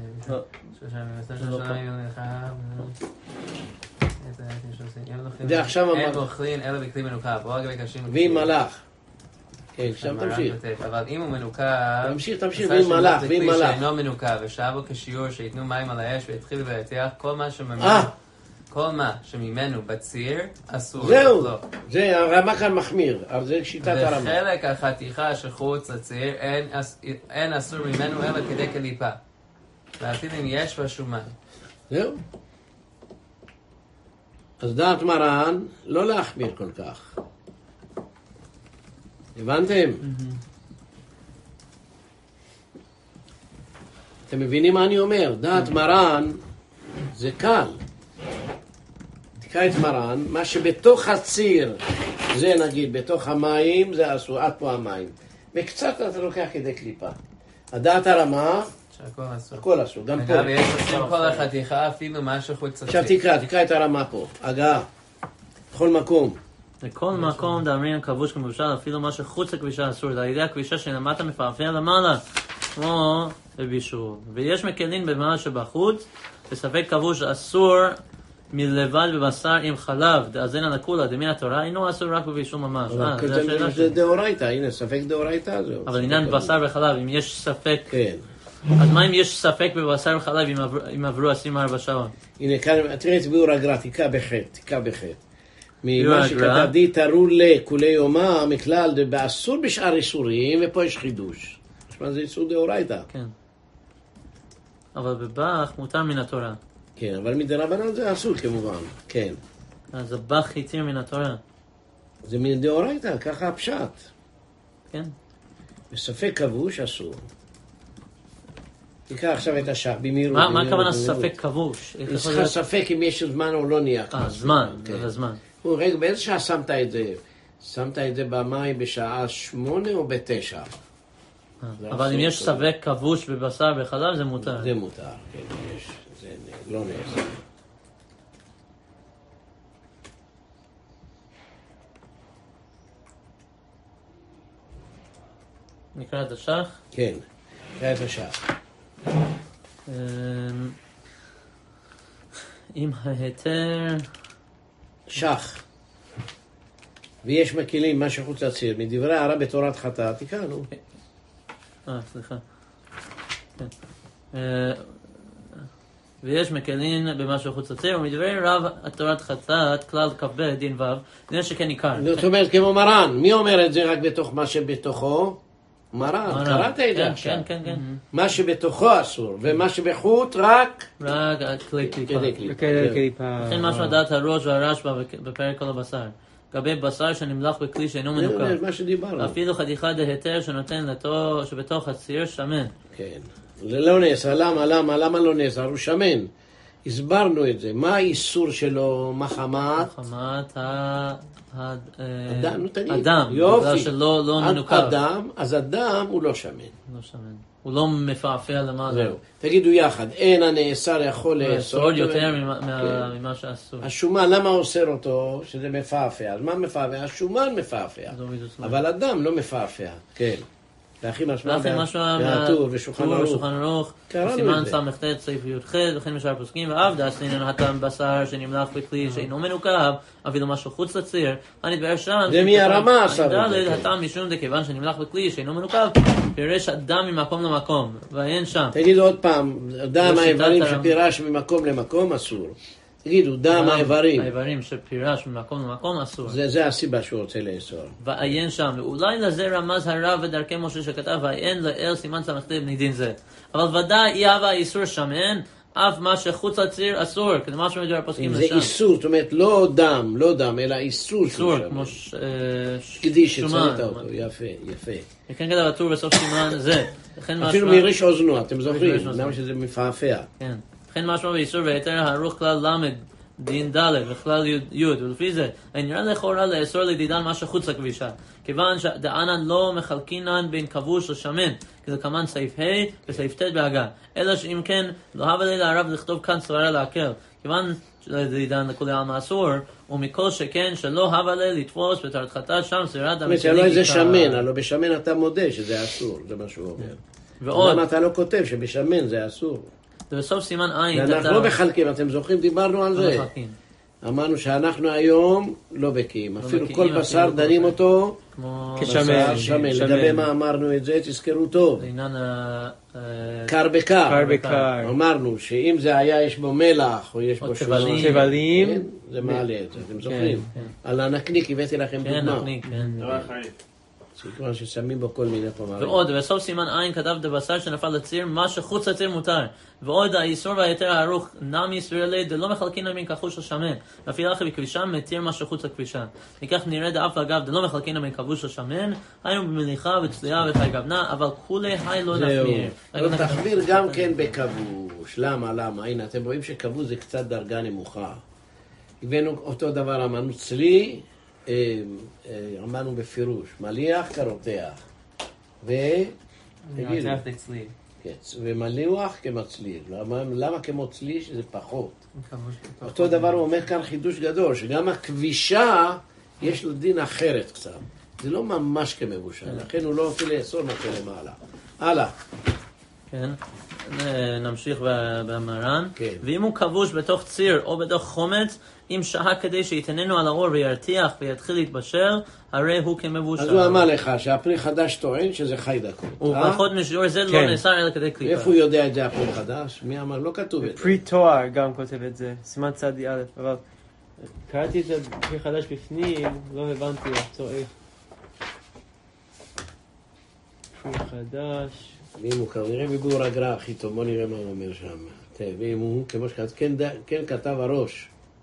זה עכשיו אין אוכלים אלא בכלי מנוקב. ואם מלך. כן, עכשיו תמשיך. אבל אם הוא מנוקב, תמשיך, תמשיך, ואם מלך, ואם מלך. שאינו מנוקב, ושאב לו כשיעור, שיתנו מים על האש ויתחיל ויתיח, כל מה שממנו, כל מה שממנו בציר, אסור. זהו, זה הרמה כאן מחמיר, אבל זה שיטת הרמה. וחלק החתיכה שחוץ לציר, אין אסור ממנו אלא כדי קליפה. ואפילו אם יש בה שומן. זהו. אז דעת מרן, לא להחמיר כל כך. הבנתם? אתם מבינים מה אני אומר? דעת מרן זה קל. תקרא את מרן, מה שבתוך הציר, זה נגיד, בתוך המים, זה אסור, עד פה המים. וקצת אתה לוקח כדי קליפה. הדעת הרמה, שהכל אסור. הכל אסור, גם פה. אגב, יש עושים כל החתיכה, אפילו מה שחוץ לציר. עכשיו תקרא, תקרא את הרמה פה. הגעה. בכל מקום. לכל מקום דאמרין כבוש כמבושל, אפילו מה שחוץ לכבישה אסור, זה על ידי הכבישה שלמטה מפעפע למעלה, כמו בבישול. ויש מקלים במה שבחוץ, בספק כבוש אסור מלבד בבשר עם חלב, דאזן הנקולה, דמי התורה, אינו אסור רק בבישול ממש. זה דאורייתא, הנה, ספק דאורייתא. אבל עניין בשר וחלב, אם יש ספק... כן. אז מה אם יש ספק בבשר וחלב אם עברו עשרים וארבע שעות? הנה, תראה את ביאור הגר"א, תיקע בחטא, תיקע בחטא. ממה שכתבתי תראו לכולי יומה מכלל באסור בשאר איסורים, ופה יש חידוש. משמע זה איסור דאורייתא. כן. אבל בבח מותר מן התורה. כן, אבל מדרבנן זה אסור כמובן. כן. אז הבח התיר מן התורה. זה מן דאורייתא, ככה הפשט. כן. בספק כבוש אסור. תקרא עכשיו את השח במהירות. מה הכוונה ספק כבוש? יש לך ספק אם יש זמן או לא נהיה. אה, זמן, זה זמן. רגע, באיזה שעה שמת את זה? שמת את זה במים בשעה שמונה או בתשע? אבל אם יש ספק כבוש בבשר וחלב זה מותר. זה מותר, כן, יש. זה לא נעשה. נקרא את השח? כן, נקרא את השח. עם ההיתר... שח. ויש מקילים מה שחוץ לציר. מדברי הרב בתורת חטאת, תקראנו. אה, סליחה. ויש מקלין במה שחוץ לציר, ומדברי רב תורת חטאת, כלל כ"ב, דין ו', דין שכן עיקר. זאת אומרת, כמו מרן, מי אומר את זה רק בתוך מה שבתוכו? מרן, קראת את זה עכשיו. כן, כן, כן. מה שבתוכו אסור, ומה שבחוט רק... רק כלי קליפה. כלי קליפה. לכן משהו לדעת הראש והרשב"א בפרק כל הבשר. לגבי בשר שנמלח בכלי שאינו מנוקה. זה מה שדיברנו. אפילו חתיכה דהיתר שנותן לתו שבתוך הציר שמן. כן. זה לא נאסר, למה, למה, למה לא נאסר? הוא שמן. הסברנו את זה. מה האיסור שלו? מחמת? מחמת ה... אדם, נו תגיד. אדם, יופי. בגלל שלא לא מנוקב. אדם, אז אדם הוא לא שמן. לא שמן. הוא לא מפעפע למעלה. זהו. תגידו יחד, אין הנאסר יכול לאסור. לאסור יותר ממה שאסור. השומן, למה אוסר אותו? שזה מפעפע. אז מה מפעפע? השומן מפעפע. אבל אדם לא מפעפע. כן. להכי משמע מהטור ושולחן ערוך. סימן סמ"ט סעיף י"ח וכן משאר פוסקים ועבדס לעניין הטעם בשר שנמלח בכלי שאינו מנוקב אפילו משהו חוץ לציר הנתבאר שם זה מהרמה עשה הטעם משום דכיוון שנמלח בכלי שאינו מנוקב פירש הדם ממקום למקום ואין שם. תגידו עוד פעם, דם האיברים שפירש ממקום למקום אסור. תגידו, דם האיברים. האיברים שפירש ממקום למקום אסור. זה, זה הסיבה שהוא רוצה לאסור. ועיין שם, ואולי לזה רמז הרב ודרכי משה שכתב, ועיין לאל סימן סמ"ט בני דין זה. אבל ודאי אי אהבה איסור שמן, אף מה שחוץ לציר אסור, כדי מה שמדבר הפוסקים לשם. זה איסור, זאת אומרת, לא דם, לא דם, אלא איסור. איסור, כמו ש... כדי שצריך אותו, יפה, יפה. וכן כתב הטור בסוף סימן זה. אפילו מריש אוזנו, אתם זוכרים, למה שזה מפעפע. כן. וכן משמע באיסור והיתר הערוך כלל למד דין ד' וכלל י' ולפי זה נראה לכאורה לאסור לדידן מה שחוץ לכבישה כיוון שדענן לא מחלקינן בין כבוש לשמן כזה כמן סעיף ה' וסעיף ט' בהגה אלא שאם כן לא הווה לי לערב לכתוב כאן סברה להקל כיוון שלדידן לכולי על מאסור ומכל שכן שלא הווה לי לתפוס בתרתחתה שם סירת זאת אומרת זה שמן, הלא בשמן אתה מודה שזה אסור, זה מה שהוא אומר ועוד למה אתה לא כותב שבשמן זה אסור ובסוף סימן עין אנחנו לא מחלקים, אתם זוכרים? דיברנו על זה. אמרנו שאנחנו היום לא בקיאים. אפילו כל בשר דנים אותו כשמן. לגבי מה אמרנו את זה, תזכרו טוב. קר בקר. אמרנו שאם זה היה, יש בו מלח או יש בו שומן. תבלים. זה מעלה את זה, אתם זוכרים? על הנקניק הבאתי לכם דוגמה. כן, נקניק, כן. שכבר ששמים בו כל מיני חומרים. ועוד, בסוף סימן עין כתב דבשר שנפל לציר, מה שחוץ לציר מותר. ועוד, האיסור והיתר הערוך נמי סביר לי, דלא מחלקין מן כחוש או שמן. ואפילו אחרי בכבישה, מתיר מה שחוץ לכבישה. מכך נראה דאף אגב, דלא מחלקין מן כבוש או שמן, היינו במליחה וצלייה וחי גבנה, אבל כולי היי לא נחמיר. לא תחמיר גם כן בכבוש. למה, למה? הנה, אתם רואים שכבוש זה קצת דרגה נמוכה. הבאנו אותו דבר, אמרנו צלי, אמרנו בפירוש, מליח כרותח ומליח כמצליל. למה כמצליל? שזה פחות. אותו דבר הוא אומר כאן חידוש גדול, שגם הכבישה יש לו דין אחרת קצת. זה לא ממש כמבושל, לכן הוא לא רוצה לאסור מה שלמעלה. הלאה. כן, נמשיך במרן. ואם הוא כבוש בתוך ציר או בתוך חומץ, אם שעה כדי שיתננו על האור וירתיח ויתחיל להתבשל, הרי הוא כמבושל. אז הוא אמר לך שהפרי חדש טוען שזה חי דקות. ופחות משיעור זה לא נאסר אלא כדי קליפה. איפה הוא יודע את זה הפרי חדש? מי אמר? לא כתוב את זה. פרי תואר גם כותב את זה, סימן צדי א', אבל קראתי את זה פרי חדש בפנים, לא הבנתי איך. פרי חדש. ואם הוא כנראה בגור הגרע הכי טוב, בוא נראה מה הוא אומר שם. ואם הוא, כמו שכתב, כן כתב הראש.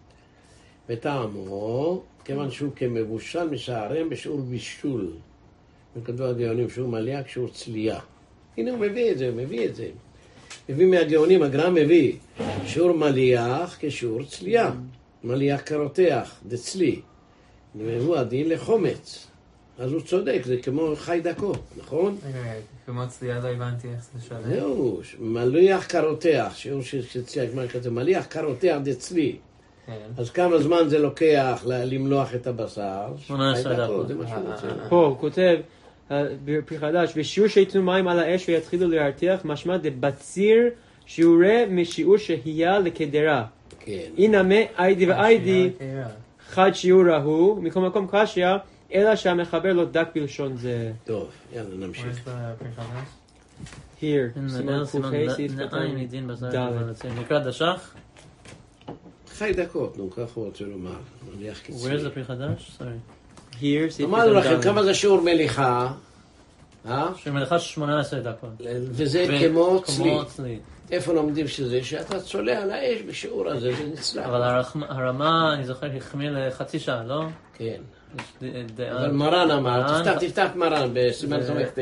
וטעמו, כיוון שהוא כמבושל משערם בשיעור בישול. וכתבו הגאונים שהוא מליח, שהוא צלייה. הנה הוא מביא את זה, הוא מביא את זה. מביא מהגאונים, הגר"א מביא שיעור מליח כשיעור צלייה. מליח כרותח, דצלי. והוא הדין לחומץ. אז הוא צודק, זה כמו חי דקות, נכון? כמו צלייה לא הבנתי איך זה שווה. זהו, מליח כרותח, שיעור של צלייה, כמו שכתוב, מליח כרותח דצלי. אז כמה זמן זה לוקח למלוח את הבשר? שמונה עשרה דקות. זה מה שהוא רוצה. פה הוא כותב, בפרי חדש, ושיעור שיתנו מים על האש ויתחילו להרתיח, משמע דבציר שיעורי משיעור שהייה לקדרה. כן. אינמה איידי ואיידי, חד שיעור ההוא, מכל מקום קשיא, אלא שהמחבר לא דק בלשון זה. טוב, יאללה, נמשיך. מה יש בפרי חדש? Here, סימן קופי, סעיף קטן. נקרא דשך? חי דקות, נו, ככה הוא רוצה לומר. מליח קצרי. Where's the פרי חדש? Sorry. Here, סעיף אמרנו לכם קטן. כמה זה שיעור מליחה, אה? שיעור מליחה שמונה עשרה דקות. וזה כמו צלי. כמו צלי. איפה לומדים שזה? שאתה צולע על האש בשיעור הזה, זה נצלח. אבל הרמה, אני זוכר, החמיא לחצי שעה, לא? כן. אבל מרן אמר, תפתח, תפתח מרן בסימן סמ"ט.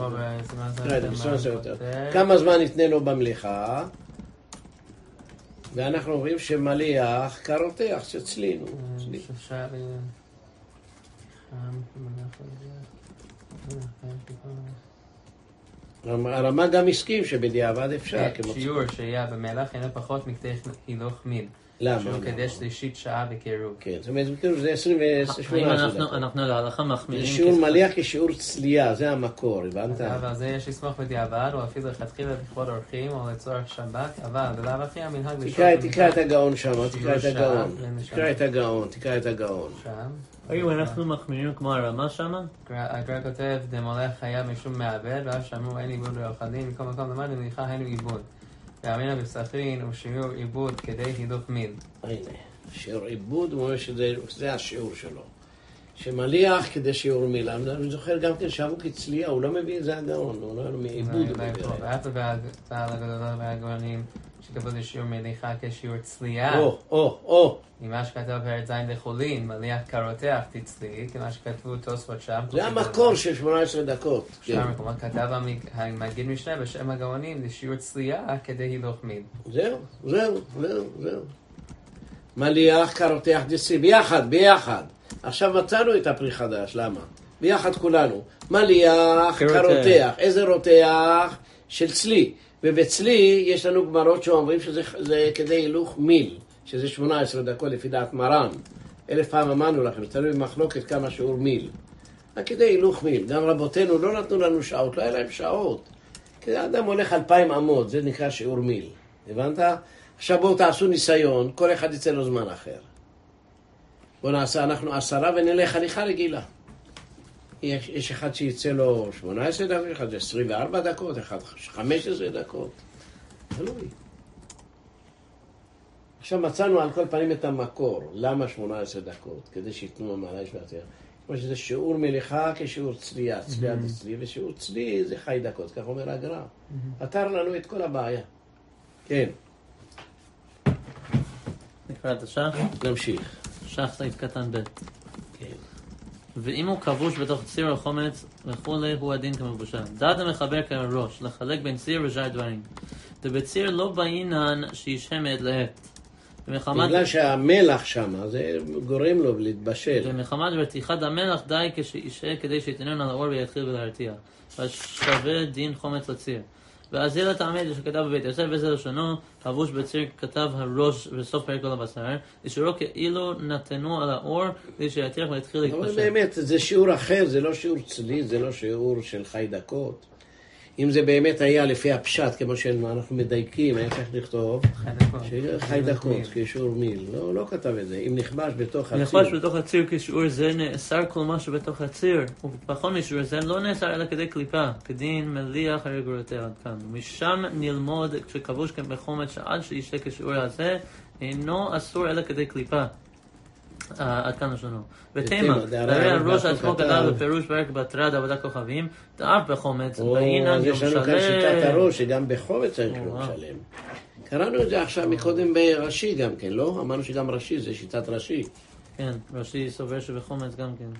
כמה זמן יתנה לו במליחה? ואנחנו אומרים שמליח כרותח, שצלינו. שלושה... הרמה גם הסכים שבדיעבד אפשר. שיעור שהיה במלח אינו פחות מכדי הילוך מיל. למה? שהוא כדי שלישית שעה בקירוב. כן, זאת אומרת, זה עשרים ושמונה דקות. אנחנו להלכה מחמירים. זה שיעור מליח כשיעור צלייה, זה המקור, הבנת? אבל זה יש לסמוך בדיעבד, או אפילו לכתחילה לכבוד אורחים, או לצורך שבת, אבל בלאו הכי המנהג לשאול... תקרא את הגאון שם, תקרא את הגאון. תקרא את הגאון, תקרא את הגאון. שם. האם אנחנו מחמירים כמו הרמה שמה? הגר"א כותב, דמולך חייב משום מעבד, ואף שאמרו אין עיבוד לאוכלים, מכל מקום למד למליחה היינו עיבוד. ואמינא בפסחין הוא שיעור עיבוד כדי הילוך מיל. הנה, שיעור עיבוד, הוא אומר שזה השיעור שלו. שמליח כדי שיעור מיל. אני זוכר גם כן שאבו כצלייה, הוא לא מביא את זה הגאון, הוא אומר מעיבוד. ואף בעל הגדולה והגאונים שכבוד לשיעור מליחה כשיעור צלייה. או, או, או. ממה שכתב פרק זין לחולין, מליח כרותח תצלי, כמה שכתבו תוספות שם. זה המקור של שמונה עשרה דקות. שם מקומות כתב המגיד משנה בשם הגאונים לשיעור צלייה כדי הילוך מיל. זהו, זהו, זהו, זהו. מליח כרותח תצלי, ביחד, ביחד. עכשיו מצאנו את הפרי חדש, למה? ביחד כולנו. מליח כרותח, איזה רותח? של צלי. ובצלי יש לנו גמרות שאומרים שזה כדי הילוך מיל. שזה שמונה עשרה דקות לפי דעת מרן. אלף פעם אמרנו לכם, תלוי במחלוקת כמה שיעור מיל. רק כדי הילוך מיל. גם רבותינו לא נתנו לנו שעות, לא היה להם שעות. כי האדם הולך אלפיים אמות, זה נקרא שיעור מיל. הבנת? עכשיו בואו תעשו ניסיון, כל אחד יצא לו זמן אחר. בואו נעשה, אנחנו עשרה ונלך הליכה רגילה. יש, יש אחד שיצא לו שמונה עשרה דקות, אחד עשרים וארבע דקות, אחד חמש עשרה דקות. תלוי. עכשיו מצאנו על כל פנים את המקור. למה שמונה עשרה דקות? כדי שיתנו המעלה יש בעתיה. כמו שזה שיעור מליחה כשיעור צלייה. צלייה זה צלי, ושיעור צלי זה חי דקות. כך אומר הגר"א. פתר לנו את כל הבעיה. כן. נקרא את השח? נמשיך. שח סעיף קטן ב'. כן. ואם הוא כבוש בתוך ציר או חומץ וכולי, הוא הדין כמבושל. דעת המחבר כראש, לחלק בין ציר ושאר דברים. ובציר לא בעינן שישהה מעת לעת. בגלל שהמלח שם, זה גורם לו להתבשל. ומחמת רתיחת המלח די כשישהה כדי שיתנון על האור ויתחיל ולהרתיע. ושווה דין חומץ לציר. ואז זה לטעמי שכתב בבית יוסף וזה לשונו, חבוש בציר כתב הראש בסוף פרק כל הבשר, אישורו כאילו נתנו על האור כדי שיתחיל ולהתחיל להתפשט. אבל באמת, זה שיעור אחר, זה לא שיעור צלי, זה לא שיעור של חי דקות. אם זה באמת היה לפי הפשט, כמו שאנחנו מדייקים, היה צריך לכתוב חי דקות, כשיעור מיל. לא, לא כתב את זה. אם נכבש בתוך הציר. נכבש בתוך הציר כשיעור זה נאסר כל משהו בתוך הציר, ופחות משיעור זה לא נאסר אלא כדי קליפה, כדין מליח הרגורותיה עד כאן. משם נלמוד כשכבוש כאן בחומץ שעד שישתה כשיעור הזה, אינו אסור אלא כדי קליפה. עד כאן לשונו. ותימה, הרי הראש עצמו כתב בפירוש פרק בתרד עבודה כוכבים, דאף בחומץ, באינן יום שלם. יש לנו כאן שיטת הראש, שגם בחומץ צריך יום שלם. קראנו את זה עכשיו מקודם ברש"י גם כן, לא? אמרנו שגם רש"י זה שיטת רש"י. כן, רש"י סובר שבחומץ גם כן.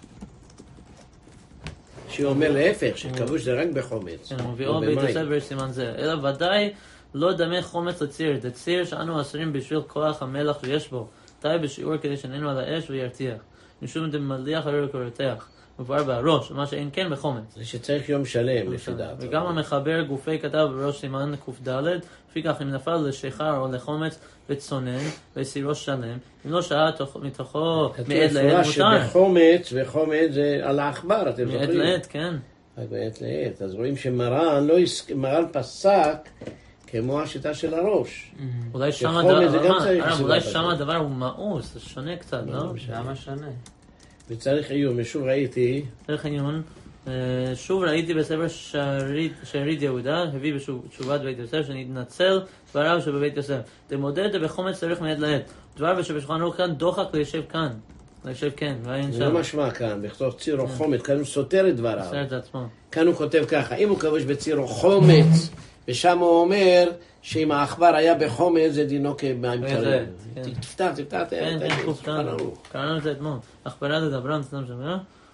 שאומר להפך, שכבוש זה רק בחומץ. כן, הוא מביאו בית יוסף ויש סימן זה. אלא ודאי לא דמה חומץ לציר, זה ציר שאנו אסרים בשביל כוח המלח שיש בו. די בשיעור כדי שננו על האש וירתיח. משום דמליח הרי כרותח. מבואר בראש, מה שאין כן בחומץ. זה שצריך יום שלם, לפי דעת. וגם המחבר גופי כתב בראש סימן ק"ד, לפי כך אם נפל לשיכר או לחומץ וצונן, וסירו שלם, אם לא שעה מתוכו מעד לעד מותר. שבחומץ, וחומץ זה על העכבר, אתם זוכרים? מעד לעד, כן. מעד לעד. אז רואים שמרן, לא מרן פסק, כמו השיטה של הראש. אולי שם הדבר הוא מאוס, זה שונה קצת, לא? למה שונה? וצריך עיון, ושוב ראיתי... צריך עיון, שוב ראיתי בספר שארית יהודה, הביא בתשובת בית יוסף, שנתנצל דבריו שבבית יוסף. דמודד בחומץ צריך מעד לעד. דבר שבשולחן ערוך כאן דוחק לישב כאן. לישב כן, ואין שם. זה לא משמע כאן, בכתוב ציר או חומץ, כאן הוא סותר את דבריו. סותר את עצמו. כאן הוא כותב ככה, אם הוא כבוש בציר או חומץ, ושם הוא אומר שאם העכבר היה בחומץ זה דינו כמים קרים. תפתח, תפתח, כן, כן, קופתן. קראנו את זה אתמול. עכברה לדברן, סתם שם,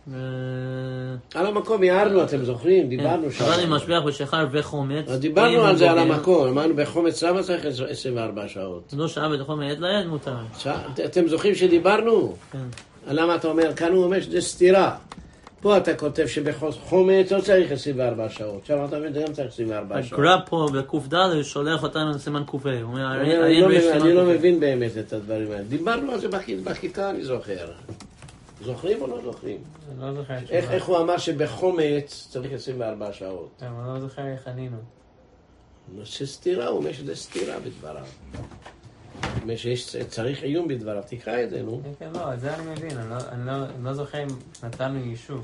על המקום הערנו, אתם זוכרים? דיברנו שם. אבל עם משביח ושיכר וחומץ. אז דיברנו על זה על המקום. אמרנו בחומץ למה צריך עשרים וארבע שעות? לא שעה בתוכו מעד ליד מותר. אתם זוכרים שדיברנו? כן. למה אתה אומר? כאן הוא אומר שזה סתירה. פה אתה כותב שבחומץ לא צריך עשרים וארבע שעות. שם אתה אומר, גם צריך עשרים וארבע שעות. הגר"א פה בקוף ד' שולח אותנו לסימן קוף ה'. הוא אומר, אני לא מבין באמת את הדברים האלה. דיברנו על זה בכיתה, אני זוכר. זוכרים או לא זוכרים? לא זוכר. איך הוא אמר שבחומץ צריך עשרים וארבע שעות? אני לא זוכר איך ענינו. שסתירה, הוא אומר שזה סתירה בדבריו. הוא אומר שצריך עיון בדבריו. תקרא את זה, נו. כן, כן, לא, את זה אני מבין. אני לא זוכר אם נתנו יישוב.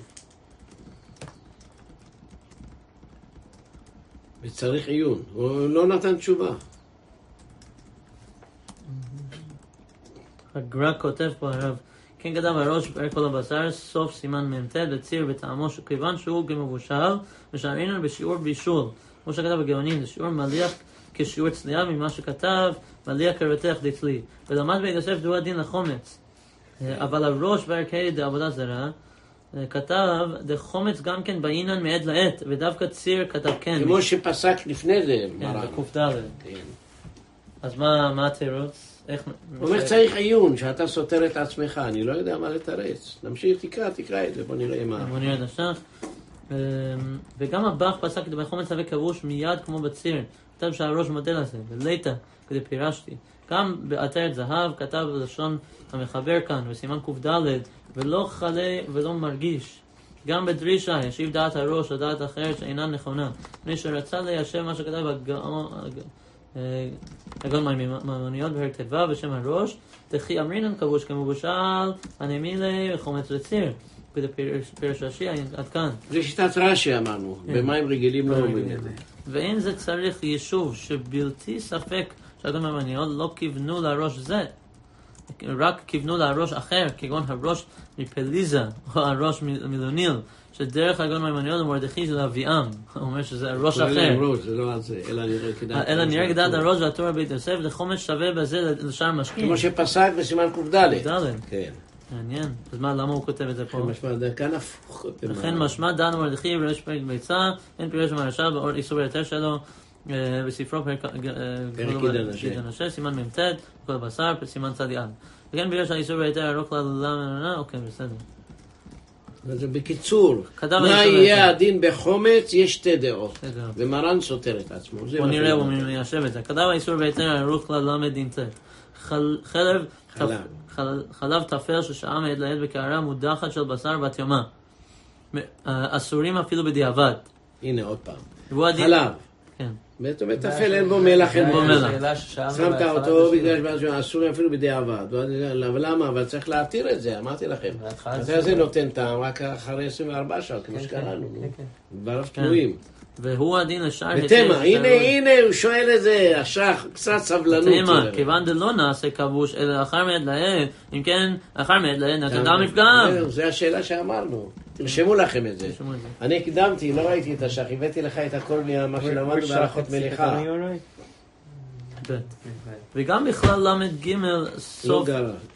וצריך עיון. הוא לא נתן תשובה. הגר"א כותב פה הרב, כן כתב הראש פרק כל הבשר, סוף סימן מ"ט, בציר בטעמו, כיוון שהוא כמבושל, ושארינו בשיעור בישול. כמו שכתב בגאונים, זה שיעור מליח כשיעור צליעה, ממה שכתב מליח כרתח דצלי. ולמד בית יוסף דו הדין לחומץ. אבל הראש בערכי דעבודה זרה, כתב דחומץ גם כן בעינן מעד לעת, ודווקא ציר כתב כן. כמו שפסק לפני זה, כן, בקוף ד'. אז מה התירוץ? הוא אומר צריך עיון, שאתה סותר את עצמך, אני לא יודע מה לתרץ. נמשיך, תקרא, תקרא את זה, בוא נראה מה. בוא נראה את השח. וגם הבח פסק בחומץ הווה כבוש מיד כמו בציר. כתב שהראש מודל הזה, בליטה, כדי פירשתי. גם בעטרת זהב כתב לשון המחבר כאן, בסימן קוף ד' ולא חלה ולא מרגיש. גם בדרישה ישיב דעת הראש או דעת אחרת שאינה נכונה. מי שרצה ליישב מה שכתב בגאון... הגאון מימוניות בהרק ט"ו בשם הראש, תחי אמרינן כבוש כמבושל הנמילי וחומץ וציר. כדי פירש רש"י עד כאן. זה שיטת רש"י אמרנו, במים רגילים לא אומרים את זה. ואין זה צריך יישוב שבלתי ספק שהגאון מימוניות לא כיוונו לראש זה, רק כיוונו לראש אחר, כגון הראש מפליזה או הראש מלוניל, שדרך הגאון מימוניות ומרדכי זה להביאם. הוא אומר שזה הראש אחר. זה לא על זה, אלא נראה כדעת. אלא נראה כדעת הראש והתורה בית יוסף, לחומץ שווה בזה לשאר משקיעים. כמו שפסק בסימן קוף ד'. כן. מעניין. אז מה, למה הוא כותב את זה פה? כאן הפוך. לכן משמע דן ומרדכי וראש פרק ביצה, אין פירוש מהרשע באור איסור היתר שלו, בספרו פרק עידן השש, סימן מ"ט, כל בשר, סימן צדיען. וכן פירוש האיסור היתר הרוק ללמה, אוקיי, בסדר. אז בקיצור, מה יהיה הדין בחומץ? יש שתי דעות, ומרן סותר את עצמו. בוא נראה, הוא מיישב את זה. כתב האיסור והיתר הרוק ללמד דין צה. חלב, חלב תפל ששעה מעד לעד בקערה מודחת של בשר בת יומה. אסורים אפילו בדיעבד. הנה עוד פעם. חלב. כן. זאת אומרת, תפל אין בו מלח, אין בו מלח. שמת אותו בגלל אסורים אפילו בדיעבד. אבל למה? אבל צריך להתיר את זה, אמרתי לכם. זה נותן טעם רק אחרי עשרים וארבע שעות, כמו שקראנו. דבריו תלויים. והוא הדין לשאר... ותמה, הנה, הנה, הוא שואל את זה, השח, קצת סבלנות. תמה, כיוון דלא נעשה כבוש, אלא אחר מעד לעד, אם כן, אחר מעד לעד, נתן מפגם. זו השאלה שאמרנו. תרשמו לכם את זה. אני הקדמתי, לא ראיתי את השח, הבאתי לך את הכל מה שלמדנו בהלכות מליחה. וגם בכלל למד ג' סוף...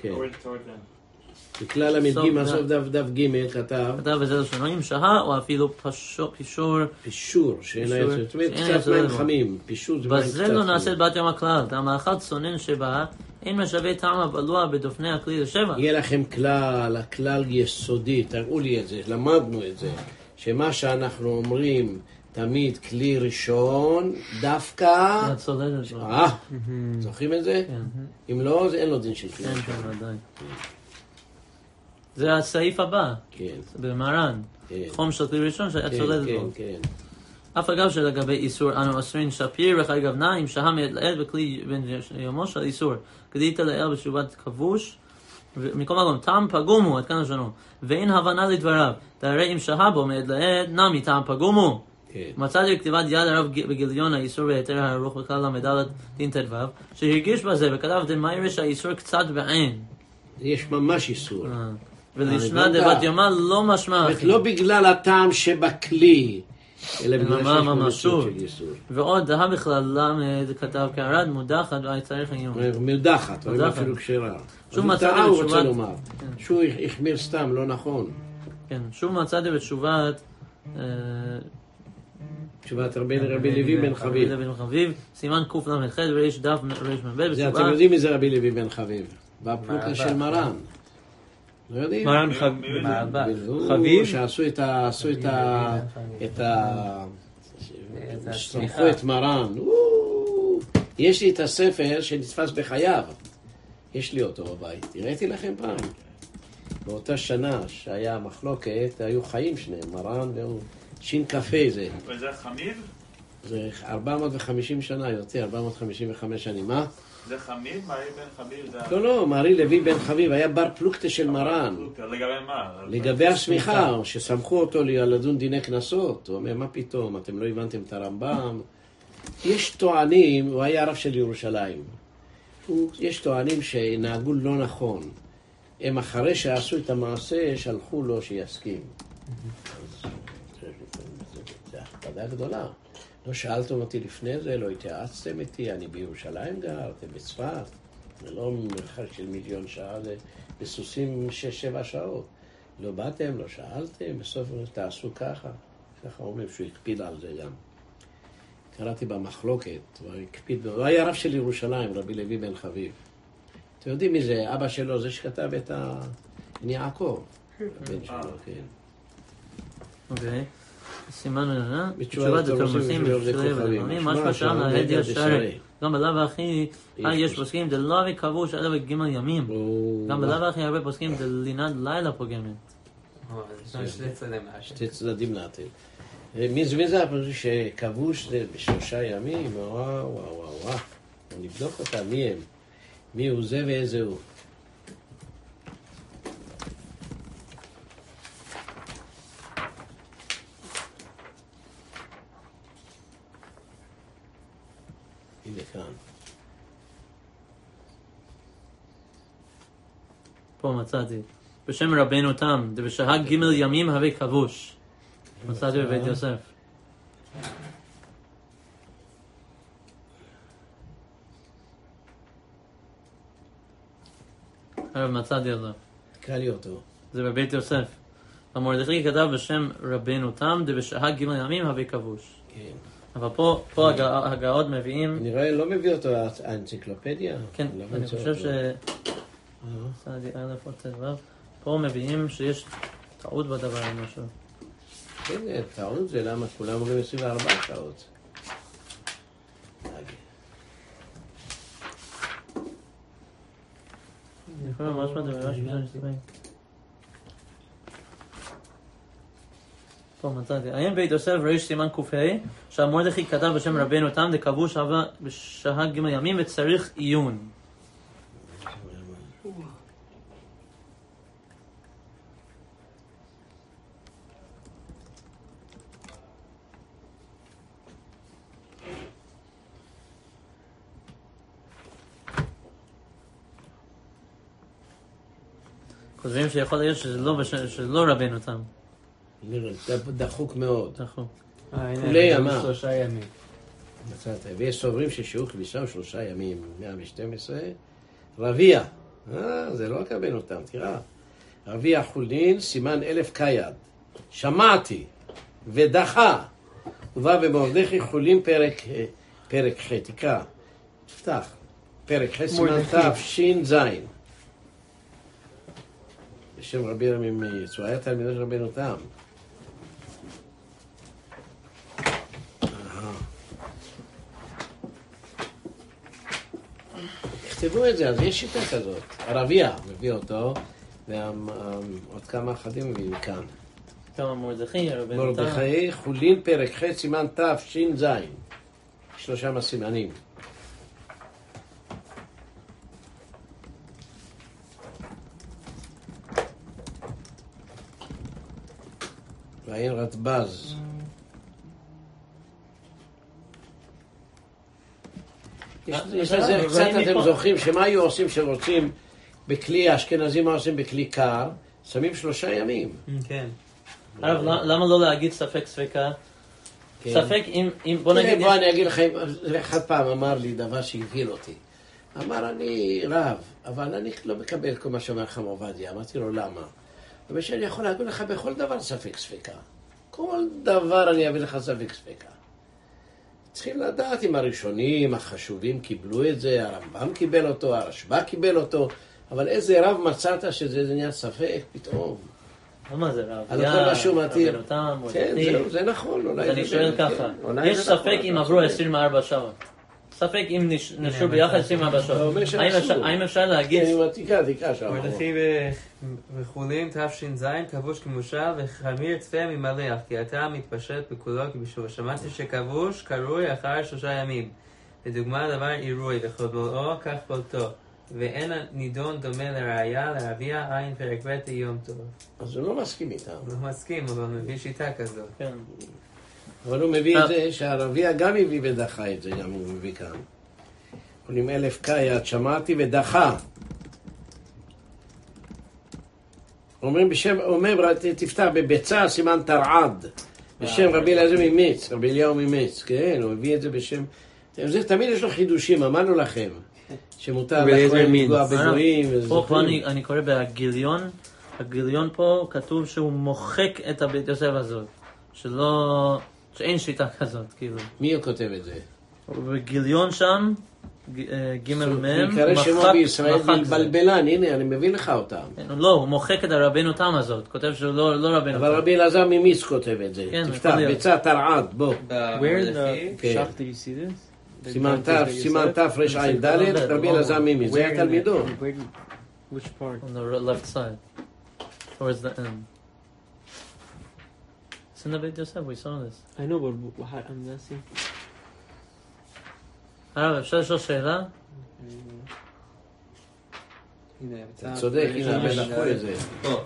בכלל המדגים הסוף דף ג' כתב כתב בזה לשונויים שהה או אפילו פישור פישור שאינה יוצאת זאת אומרת קצת מים חמים פישור זה מים קצת בזה לא נעשית בת יום הכלל טעם האחד צונן שבה אין משווה טעם הבלוע בדופני הכלי לשבע יהיה לכם כלל הכלל יסודי תראו לי את זה למדנו את זה שמה שאנחנו אומרים תמיד כלי ראשון דווקא אה זוכרים את זה? אם לא זה אין לו דין של כלי זה הסעיף הבא, כן. במרן, כן. חום של כלי ראשון שהיה צולד כן, בו. כן. אף אגב שלגבי איסור אנו אסרין שפיר וחי גבנה, אם שהה מעד לעד בכלי בן יומו של איסור, כדי תלעל בשובת כבוש, ומכל מקום, טעם פגום הוא, עד כאן השונו, ואין הבנה לדבריו, תראה אם שהה בו מעד לעד, נמי טעם פגום הוא. כן. מצאתי בכתיבת יד הרב בגיליון האיסור והיתר הערוך בכלל המדלת דין ט"ו, שהרגיש בזה וכתב דמיירה שהאיסור קצת בעין. יש ממש איסור. ולשנה דבת יומה לא משמע אחי. לא בגלל הטעם שבכלי, אלא בגלל שיש ממשות של איסור. ועוד דהה בכלל למד כתב כערד מודחת והיה צריך היום. מודחת, אבל אפילו כשרה. שוב מצאתי הוא רוצה לומר. שהוא החמיר סתם, לא נכון. כן, שוב מצאתי בתשובת... אה, תשובת רבי רבי לוי בן רבי חביב. לוי בן חביב, סימן קל"ח וריש דף ריש מ"ב, זה, בתשובה... אתם יודעים מי זה רבי לוי בן חביב? בפלוגה של מרן. לא יודעים? מרן חביב? שעשו את ה... עשו את ה... את ה... שסמכו את מרן. יש לי את הספר שנתפס בחייו. יש לי אותו בבית. הראיתי לכם פעם. באותה שנה שהיה מחלוקת, היו חיים שניהם, מרן והוא שין קפה זה. וזה חמיב? זה ארבע מאות וחמישים שנה יותר, ארבע מאות חמישים וחמש שנים, מה? זה חמיב? מרי בן חביב? לא, לא, מרי לוי בן חביב היה בר פלוגתא של מרן. לגבי מה? לגבי הסמיכה, שסמכו אותו לדון דיני כנסות. הוא אומר, מה פתאום, אתם לא הבנתם את הרמב"ם? יש טוענים, הוא היה הרב של ירושלים. יש טוענים שנהגו לא נכון. הם אחרי שעשו את המעשה, שלחו לו שיסכים. זו הקפדה גדולה. לא שאלתם אותי לפני זה, לא התייעצתם איתי, אני בירושלים גר, אתם בצפת. זה לא מרחק של מיליון שעה, זה בסוסים שש, שבע שעות. לא באתם, לא שאלתם, בסוף תעשו ככה. ככה אומרים שהוא הקפיד על זה גם. קראתי במחלוקת, הוא הקפיד, הוא היה רב של ירושלים, רבי לוי בן חביב. אתם יודעים מי זה? אבא שלו, זה שכתב את ה... יעקב, הבן שלו, כן. אוקיי. סימן עננה, בתשובת התלמוסים, בשרי ולמונים, משמע שם להדיע שרי. גם בלאו הכי, יש פוסקים דלאו כבוש אלא בגימל ימים. גם בלאו הכי הרבה פוסקים דלינת לילה פוגמת. שתי צדדים נעתל. מי זה הפוסקים שכבוש זה בשלושה ימים? וואו, וואו, וואו, וואו. נבדוק אותה, מי הם? מי הוא זה ואיזה הוא? הנה כאן. פה מצאתי. בשם רבנו תם, דבשעה ג' ימים הווה כבוש. מצאתי בבית יוסף. הרב מצאתי אותו. תקרא לי אותו. זה בבית יוסף. המרדכי כתב בשם רבנו תם, דבשעה ג' ימים הווה כבוש. כן. אבל פה, פה הגאות מביאים... נראה, לא מביא אותו האנציקלופדיה. כן, אני חושב ש... צעדי א' או צדו. פה מביאים שיש טעות בדבר או משהו. כן, טעות זה למה כולם אומרים עשרים וארבע שעות. אני יכול ממש מדבר משהו שאני אסתכל. פה מצאתי. עיין בית יוסף ראש סימן ק"ה שהמרדכי כתב בשם רבנו תם דכבוש הווה בשעה ג' ימים וצריך עיון. חושבים שיכול להיות שזה לא רבנו תם. דחוק מאוד. דחוק. כולי ימה. שלושה ימים. מצאת, ויש סוברים ששיעור כביסה הוא שלושה ימים, מאה ושתים עשרה. רביע, אה, זה לא הקבל אותם, תראה. רביע חולין, סימן אלף קייד. שמעתי ודחה. ובא במרדכי חולין פרק, פרק ח', תקרא. תפתח. פרק ח', סימן ת', שין זין. בשם רבי רמי מייץ, הוא היה תלמידו של רבנו תם. תכתבו את זה, אז יש שיטה כזאת. הרביע מביא אותו, ועוד כמה אחדים מביאים כאן. כמה מרדכי, רבנו תם. מרדכי, חולין, פרק ח', סימן ת', שין זין. שלושה מסימנים. ועין רטבז. יש לזה, קצת אתם זוכרים שמה היו עושים שרוצים בכלי, האשכנזים מה עושים בכלי קר, שמים שלושה ימים. כן. הרב, למה לא להגיד ספק ספקה? ספק אם, בוא נגיד... בוא אני אגיד לכם, אחד פעם אמר לי דבר שהבהיל אותי. אמר, אני רב, אבל אני לא מקבל כל מה שאומר חם עובדיה. אמרתי לו, למה? אבל שאני יכול להגיד לך בכל דבר ספק ספקה. כל דבר אני אביא לך ספק ספקה. צריכים לדעת אם הראשונים, החשובים קיבלו את זה, הרמב"ם קיבל אותו, הרשב"א קיבל אותו, אבל איזה רב מצאת שזה נהיה ספק פתאום? למה זה רב? על כל מה שהוא מתאים. רבן אותם, כן, זהו, זה נכון. אז אני שואל ככה, יש ספק אם עברו עשרים וארבע שעות. ספק אם נשארו ביחד עשרים וארבע שעות. האם אפשר להגיד... כן, עם התיקה, תיקה שם. מרדכי וחולין תש"ז כבוש כמושל וחמיר צפה ממלח כי אתה מתפשט בכולו כבישול. שמעתי שכבוש קרוי אחר שלושה ימים. לדוגמה דבר עירוי וכל כך בולטו. ואין נידון דומה לראיה לרביע עין פרק ב' יום טוב. אז הוא לא מסכים איתם. הוא לא מסכים, אבל מביא שיטה כזאת. כן. אבל הוא מביא את זה שהרביע גם הביא ודחה את זה, גם הוא מביא כאן. קונים אלף קאיית, שמעתי ודחה. אומרים בשם, אומר, תפתח בביצה סימן תרעד. בשם רבי אליעזר ממיץ, רבי אליהו ממיץ, כן, הוא מביא את זה בשם... זה תמיד יש לו חידושים, אמרנו לכם. שמותר לכהן לפגוע בגויים. פה אני קורא בגיליון, הגיליון פה כתוב שהוא מוחק את הבית יוסף הזאת. שלא... שאין שיטה כזאת, כאילו. מי הוא כותב את זה? בגיליון שם, ג' מ', בעיקרי שמו בישראל בלבלן, הנה, אני מביא לך אותם. לא, הוא מוחק את הרבנו תם הזאת, כותב שהוא לא רבנו תם. אבל רבי אלעזר ממיץ כותב את זה. תפתח, ביצה תרעד, בוא. Shach, did you see this? סימן תף, סימן תף רש עין ד', רבי אלעזר ממיץ, זה התלמידו. Which part? On the left side, towards the end. It's in the Beit Yosef, we saw this. I know, but what I'm asking. הרב, אפשר לשאול שאלה? צודק, הנה, הבן לקחו את זה.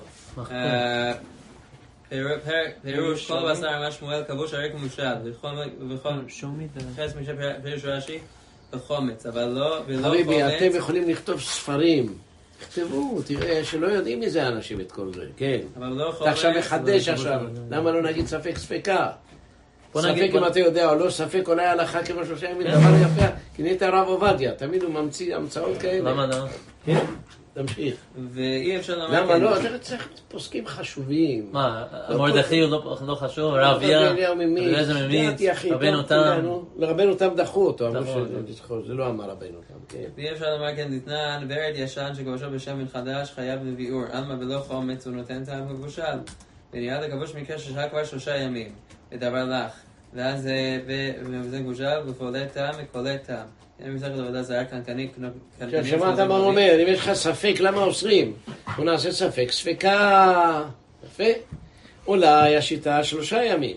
פירוש כל בשר מה שמואל כבוש הרי כמושל וכל חס משם פירוש רש"י וחומץ, אבל לא חביבי, אתם חומץ. יכולים לכתוב ספרים. תכתבו, תראה שלא יודעים מזה האנשים את כל זה, כן. אבל לא אתה חומץ. עכשיו מחדש עכשיו, למה לא נגיד ספק ספקה? בוא ספק נגיד- אם בוא- אתה יודע או לא, ספק אולי הלכה כמו שלושה ימים, דבר יפה, כי נהיית הרב עובדיה, תמיד הוא ממציא המצאות כאלה. למה לא? כן, תמשיך. ואי אפשר לומר למה כן. לא? אתה צריך פוסקים חשובים. מה, מרדכי הוא לא- לא חשוב? רביה? אליהו ממיץ. אליעזר ממיץ? ידעתי, אחי, רבנו טוב, תם? כולנו. לרבנו תם דחו אותו, אמרו דחו אותו. שזה- זה לא אמר רבנו תם, כן. ואי אפשר לומר כן דתנן, ורד ישן שכבשו בשמן חדש חייב בביאור, עלמא ולא חומץ הוא נותן טעם כבושל. ונראה לכבוש מקרה ששהה כבר שלושה ימים, ודבר לך, ואז אה, ו- וזה גושל ופעולי טעם וקולי טעם. אין מסכת עבודה זרה קנקני עכשיו שמעת מה הוא אומר, אם יש לך ספק למה אוסרים, בוא נעשה ספק, ספקה, יפה, אולי השיטה שלושה ימים,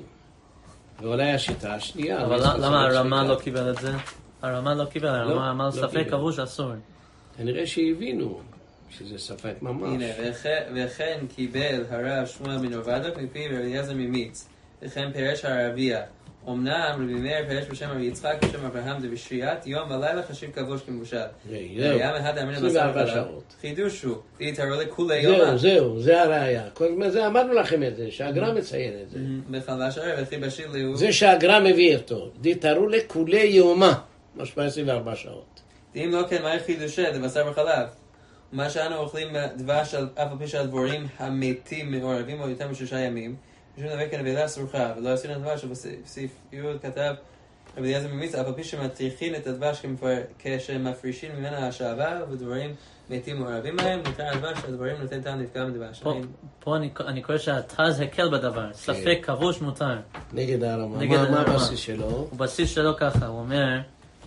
ואולי השיטה השנייה. אבל יש לך למה ספק, הרמה ספקה. לא קיבל את זה? הרמה לא קיבל, הרמה אמר לא ספק קיבל. כבוש אסור. כנראה שהבינו שזה ספק ממש. הנה, וכן- וכן קיבל הרב שמואל בן עובדיה מפי רבי אליעזר ממיץ, וכן פירש הרביע. אמנם רבי מאיר פירש בשם רבי יצחק בשם אברהם זה בשריית יום ולילה חשיב כבוש כמבושל. זהו, והיה מהד אמין עשרים לבשר וארבע וחלב. שעות. חידוש הוא, תתארו לכולי יומא. זהו, זהו, זה הראייה. כל הזמן זה אמרנו לכם את זה, שהגר"א מציין את זה. בחלש הרי וכי בשיר ליהו. זה שהגר"א מביא אותו. דתארו לכולי יומא, משמע עשרים וארבע שעות. אם לא כן, מהי חידושי? זה בשר וחלב. ומה שאנו אוכלים דבש על- אף על פי שהדבורים המתים מעורבים בו יותר משלושה ימים, משום דבר כן נבלה סרוחה, ולא עשינו דבש, ובסעיף י' כתב רבי אליעזר ממיץ, אף על פי שמטריחין את הדבש כמפר- כשמפרישים ממנה השעבה, ודבורים מתים מעורבים בהם, ניתן הדבש, הדבורים נותן טעם נפגע מדבש. פה- פה אני- אני קורא שהתז הקל בדבר, ספק כבוש מותר. נגד הרמה. נגד מה- מה הרמה. הבסיס שלו? הוא בסיס שלו ככה, הוא אומר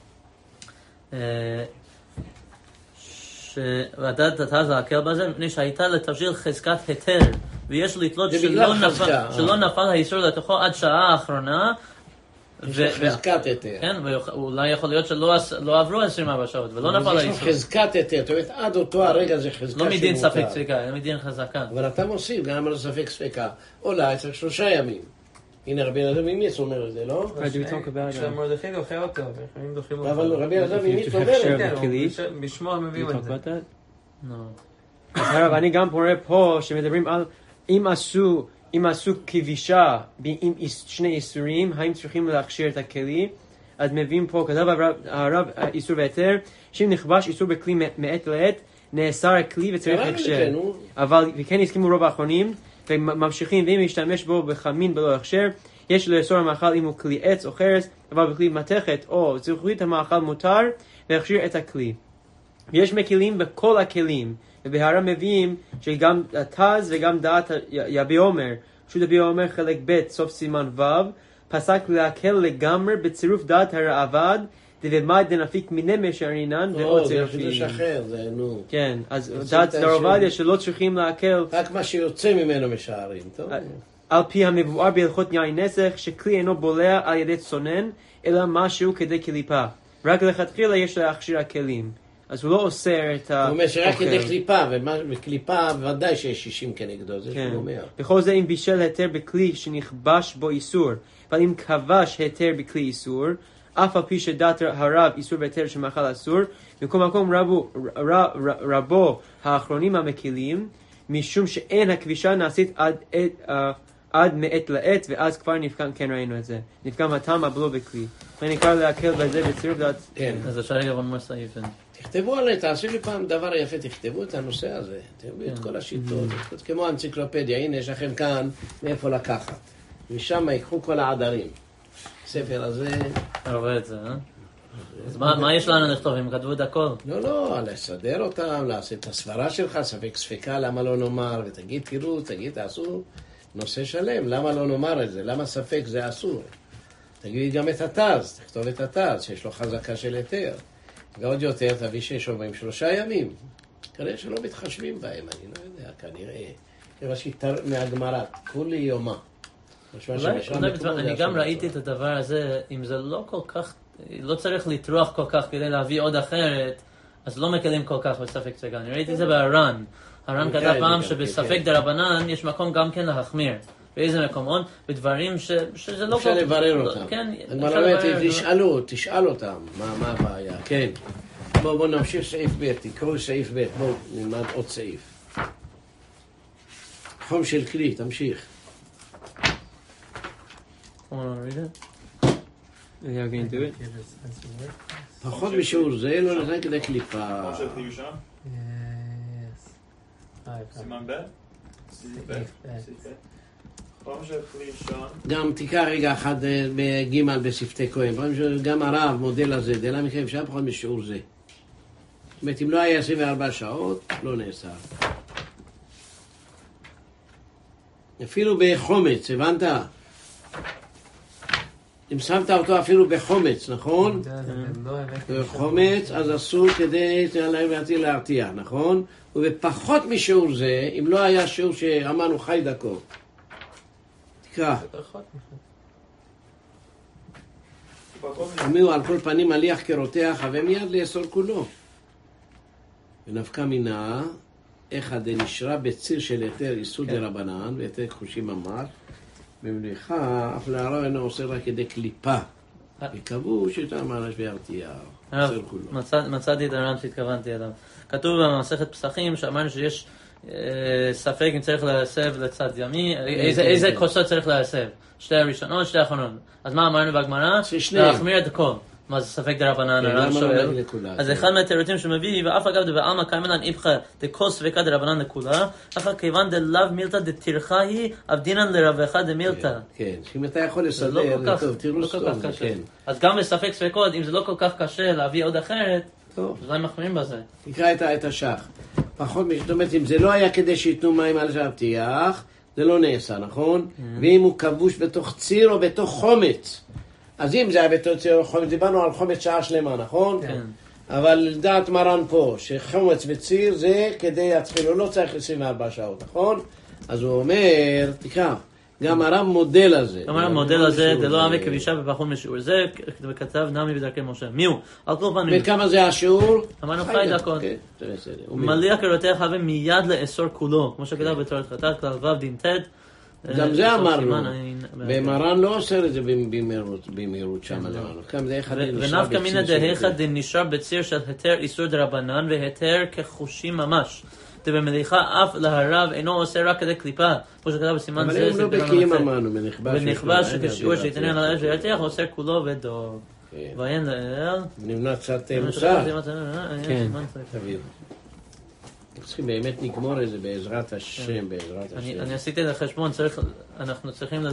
אה, שוועדת התז להקל בזה מפני שהייתה לתבשיל חזקת היתר ויש לתלות זה שלא בגלל נפל- חזקה, שלא אה. נפל האיסור לתוכו עד שעה האחרונה יש ו- לו חזקת היתר. כן, ואולי יכול להיות שלא עש- לא עברו עשרים וארבע שעות ולא נפל יש לו האיסור. חזקת היתר, זאת אומרת עד אותו הרגע זה חזקה לא מדין שמותר. ספק ספיקה, אלא מדין חזקה. אבל אתה מוסיף גם על ספק ספקה. אולי צריך שלושה ימים. הנה רבי אלעזר ממיץ אומר את זה, לא? Why do we talk about it? כשמרדכי דוחה אותו, ואחרים דוחים אותו. אבל רבי אלעזר If you ממיץ have אומר את share זה. כן, הוא בכלי. בש- בשמו הם Do מביאים you את talk זה. about that? נו. אז הרב, אני גם רואה פה שמדברים על אם עשו, אם עשו כבישה עם איס- שני איסורים, האם צריכים להכשיר את הכלי? אז מביאים פה, כתב הרב, הרב איסור והיתר, שאם נכבש איסור בכלי מעת לעת, נאסר הכלי וצריך הכשר. אבל וכן הסכימו רוב האחרונים, וממשיכים ואם ישתמש בו בחמין בלא הכשר, יש לאסור המאכל אם הוא כלי עץ או חרס, אבל בכלי מתכת או זכוכית המאכל מותר להכשיר את הכלי. ויש מקלים בכל הכלים, ובהערה מביאים שגם התז וגם דעת יביע אומר, פשוט יביע אומר חלק ב' סוף סימן ו', פסק להקל לגמרי בצירוף דעת הרעבד, דבמד דנפיק מיני משערינן ועוד צירופים. זה שחרר, זה נו. כן, אז דעת דרובדיה שלא צריכים להקל. רק מה שיוצא ממנו משערים, טוב. על פי המבואר בהלכות יין נסך, שכלי אינו בולע על ידי צונן, אלא משהו כדי קליפה. רק לכתחילה יש להכשיר הכלים. אז הוא לא אוסר את ה... הוא אומר שרק כדי קליפה, וקליפה ודאי שיש שישים כנגדו, זה שהוא אומר. בכל זה אם בישל היתר בכלי שנכבש בו איסור, אבל אם כבש היתר בכלי איסור, אף על פי שדת הרב איסור בהיתר שמאכל אסור, בכל מקום רבו, רב, רבו האחרונים המקילים, משום שאין הכבישה נעשית עד, עד, עד, עד מעת לעת, ואז כבר נפגם, כן ראינו את זה, נפגם הטעם הבלו בכלי. ונקרא להקל בזה בצירוף דעת. כן. אז אפשר לגבי מה סעיף. תכתבו עלי, תעשו לי פעם דבר יפה, תכתבו את הנושא הזה, תכתבו את כל השיטות, כמו אנציקלופדיה, הנה יש לכם כאן מאיפה לקחת. משם ייקחו כל העדרים. הספר הזה... הרבה את זה, אה? אז מה יש לנו לכתוב? הם כתבו את הכל? לא, לא, לסדר אותם, לעשות את הסברה שלך, ספק ספקה, למה לא נאמר, ותגיד, תראו, תגיד, תעשו נושא שלם, למה לא נאמר את זה, למה ספק זה אסור. תגיד גם את התז, תכתוב את התז, שיש לו חזקה של היתר. ועוד יותר, תביא שיש אומרים שלושה ימים. כנראה שלא מתחשבים בהם, אני לא יודע, כנראה. כראשי מהגמרא, כולי יומה. אני גם ראיתי את הדבר הזה, אם זה לא כל כך, לא צריך לטרוח כל כך כדי להביא עוד אחרת, אז לא מקלים כל כך בספק ספקה. אני ראיתי את זה בהר"ן. הר"ן כתב פעם שבספק דרבנן יש מקום גם כן להחמיר. באיזה מקומות? בדברים שזה לא... אפשר לברר אותם. כן, אפשר לברר. תשאלו, תשאל אותם, מה הבעיה. כן. בואו נמשיך סעיף ב', תקראו סעיף ב', בואו נלמד עוד סעיף. חום של כלי, תמשיך. פחות משיעור זה, לא נתן כדי קליפה. חום של כלי ראשון? סימן ב'? סעיף ב'? חום של כלי ראשון. גם תיקח רגע אחד בג' בשפתי כהן. גם הרב מודל הזה, דלה מכם אפשר פחות משיעור זה. זאת אומרת, אם לא היה עשרים וארבע שעות, לא נאסר. אפילו בחומץ, הבנת? אם שמת אותו אפילו בחומץ, נכון? בחומץ, אז אסור כדי להרתיע, נכון? ובפחות משיעור זה, אם לא היה שיעור שאמרנו חי דקות. תקרא. אמרו על כל פנים מליח כרותח, ומיד לאסור כולו. ונפקא מינה, אחד נשרה בציר של היתר איסור דרבנן, והיתר כחושים ממש, במליחה, אף להרע אינו עושה רק כדי קליפה. וקבעו שאתה ממש בהרתיעה. מצאתי את הר"ן שהתכוונתי אליו. כתוב במסכת פסחים שאמרנו שיש ספק אם צריך להסב לצד ימי, איזה כוסות צריך להסב? שתי הראשונות, שתי האחרונות. אז מה אמרנו בגמרא? להחמיר את הכל. מה זה ספק דרבנן? הר"ן שואל. אז אחד מהתירותים שמביא, ואף אגב דבעלמא קיימנן איפכא דכל ספקה דרבנן לכולה, אף כיוון דלאו מילתא דטרחה היא אבדינן לרווחה דמילתא. כן, אם אתה יכול לסדר, זה טוב, תראו סטוב. אז גם בספק ספקות, אם זה לא כל כך קשה להביא עוד אחרת, אז אולי מחמירים בזה. תקרא את השח. פחות, זאת אומרת, אם זה לא היה כדי שיתנו מים על להבטיח, זה לא נעשה, נכון? ואם הוא כבוש בתוך ציר או בתוך חומץ, אז אם זה היה בתוך ציר או חומץ, דיברנו על חומץ שעה שלמה, נכון? כן. אבל לדעת מרן פה, שחומץ וציר זה כדי הצפילו, לא צריך עשרים וארבע שעות, נכון? אז הוא אומר, תקרא, גם הרב מודל הזה. גם הרב מודל הזה, זה לא עמק כבישה בפחות משיעור. זה כתב נמי בדרכי משה. מיהו? על כל פנים. וכמה זה השיעור? אמרנו חי דקות. מליח כרותח הווה מיד לאסור כולו. כמו שכתב בתורת חטאת, כלל ו' דין ט'. גם זה אמרנו. ומרן לא עושה את זה במהירות שם. ונפקא מינא דהיכא דנשאר בציר של היתר איסור דרבנן והיתר כחושים ממש. ובמליחה אף להרב אינו עושה רק כדי קליפה, כמו שכתב בסימן זה, אבל הם לא בקיים אמרנו, ונכבש שכשיעור שיתנן על האש וירתיח, עושה כולו ודוב. ואין לאל. נמנה קצת מוסר. כן. תביאו. צריכים באמת לגמור את זה בעזרת השם, בעזרת השם. אני עשיתי לחשבון, אנחנו צריכים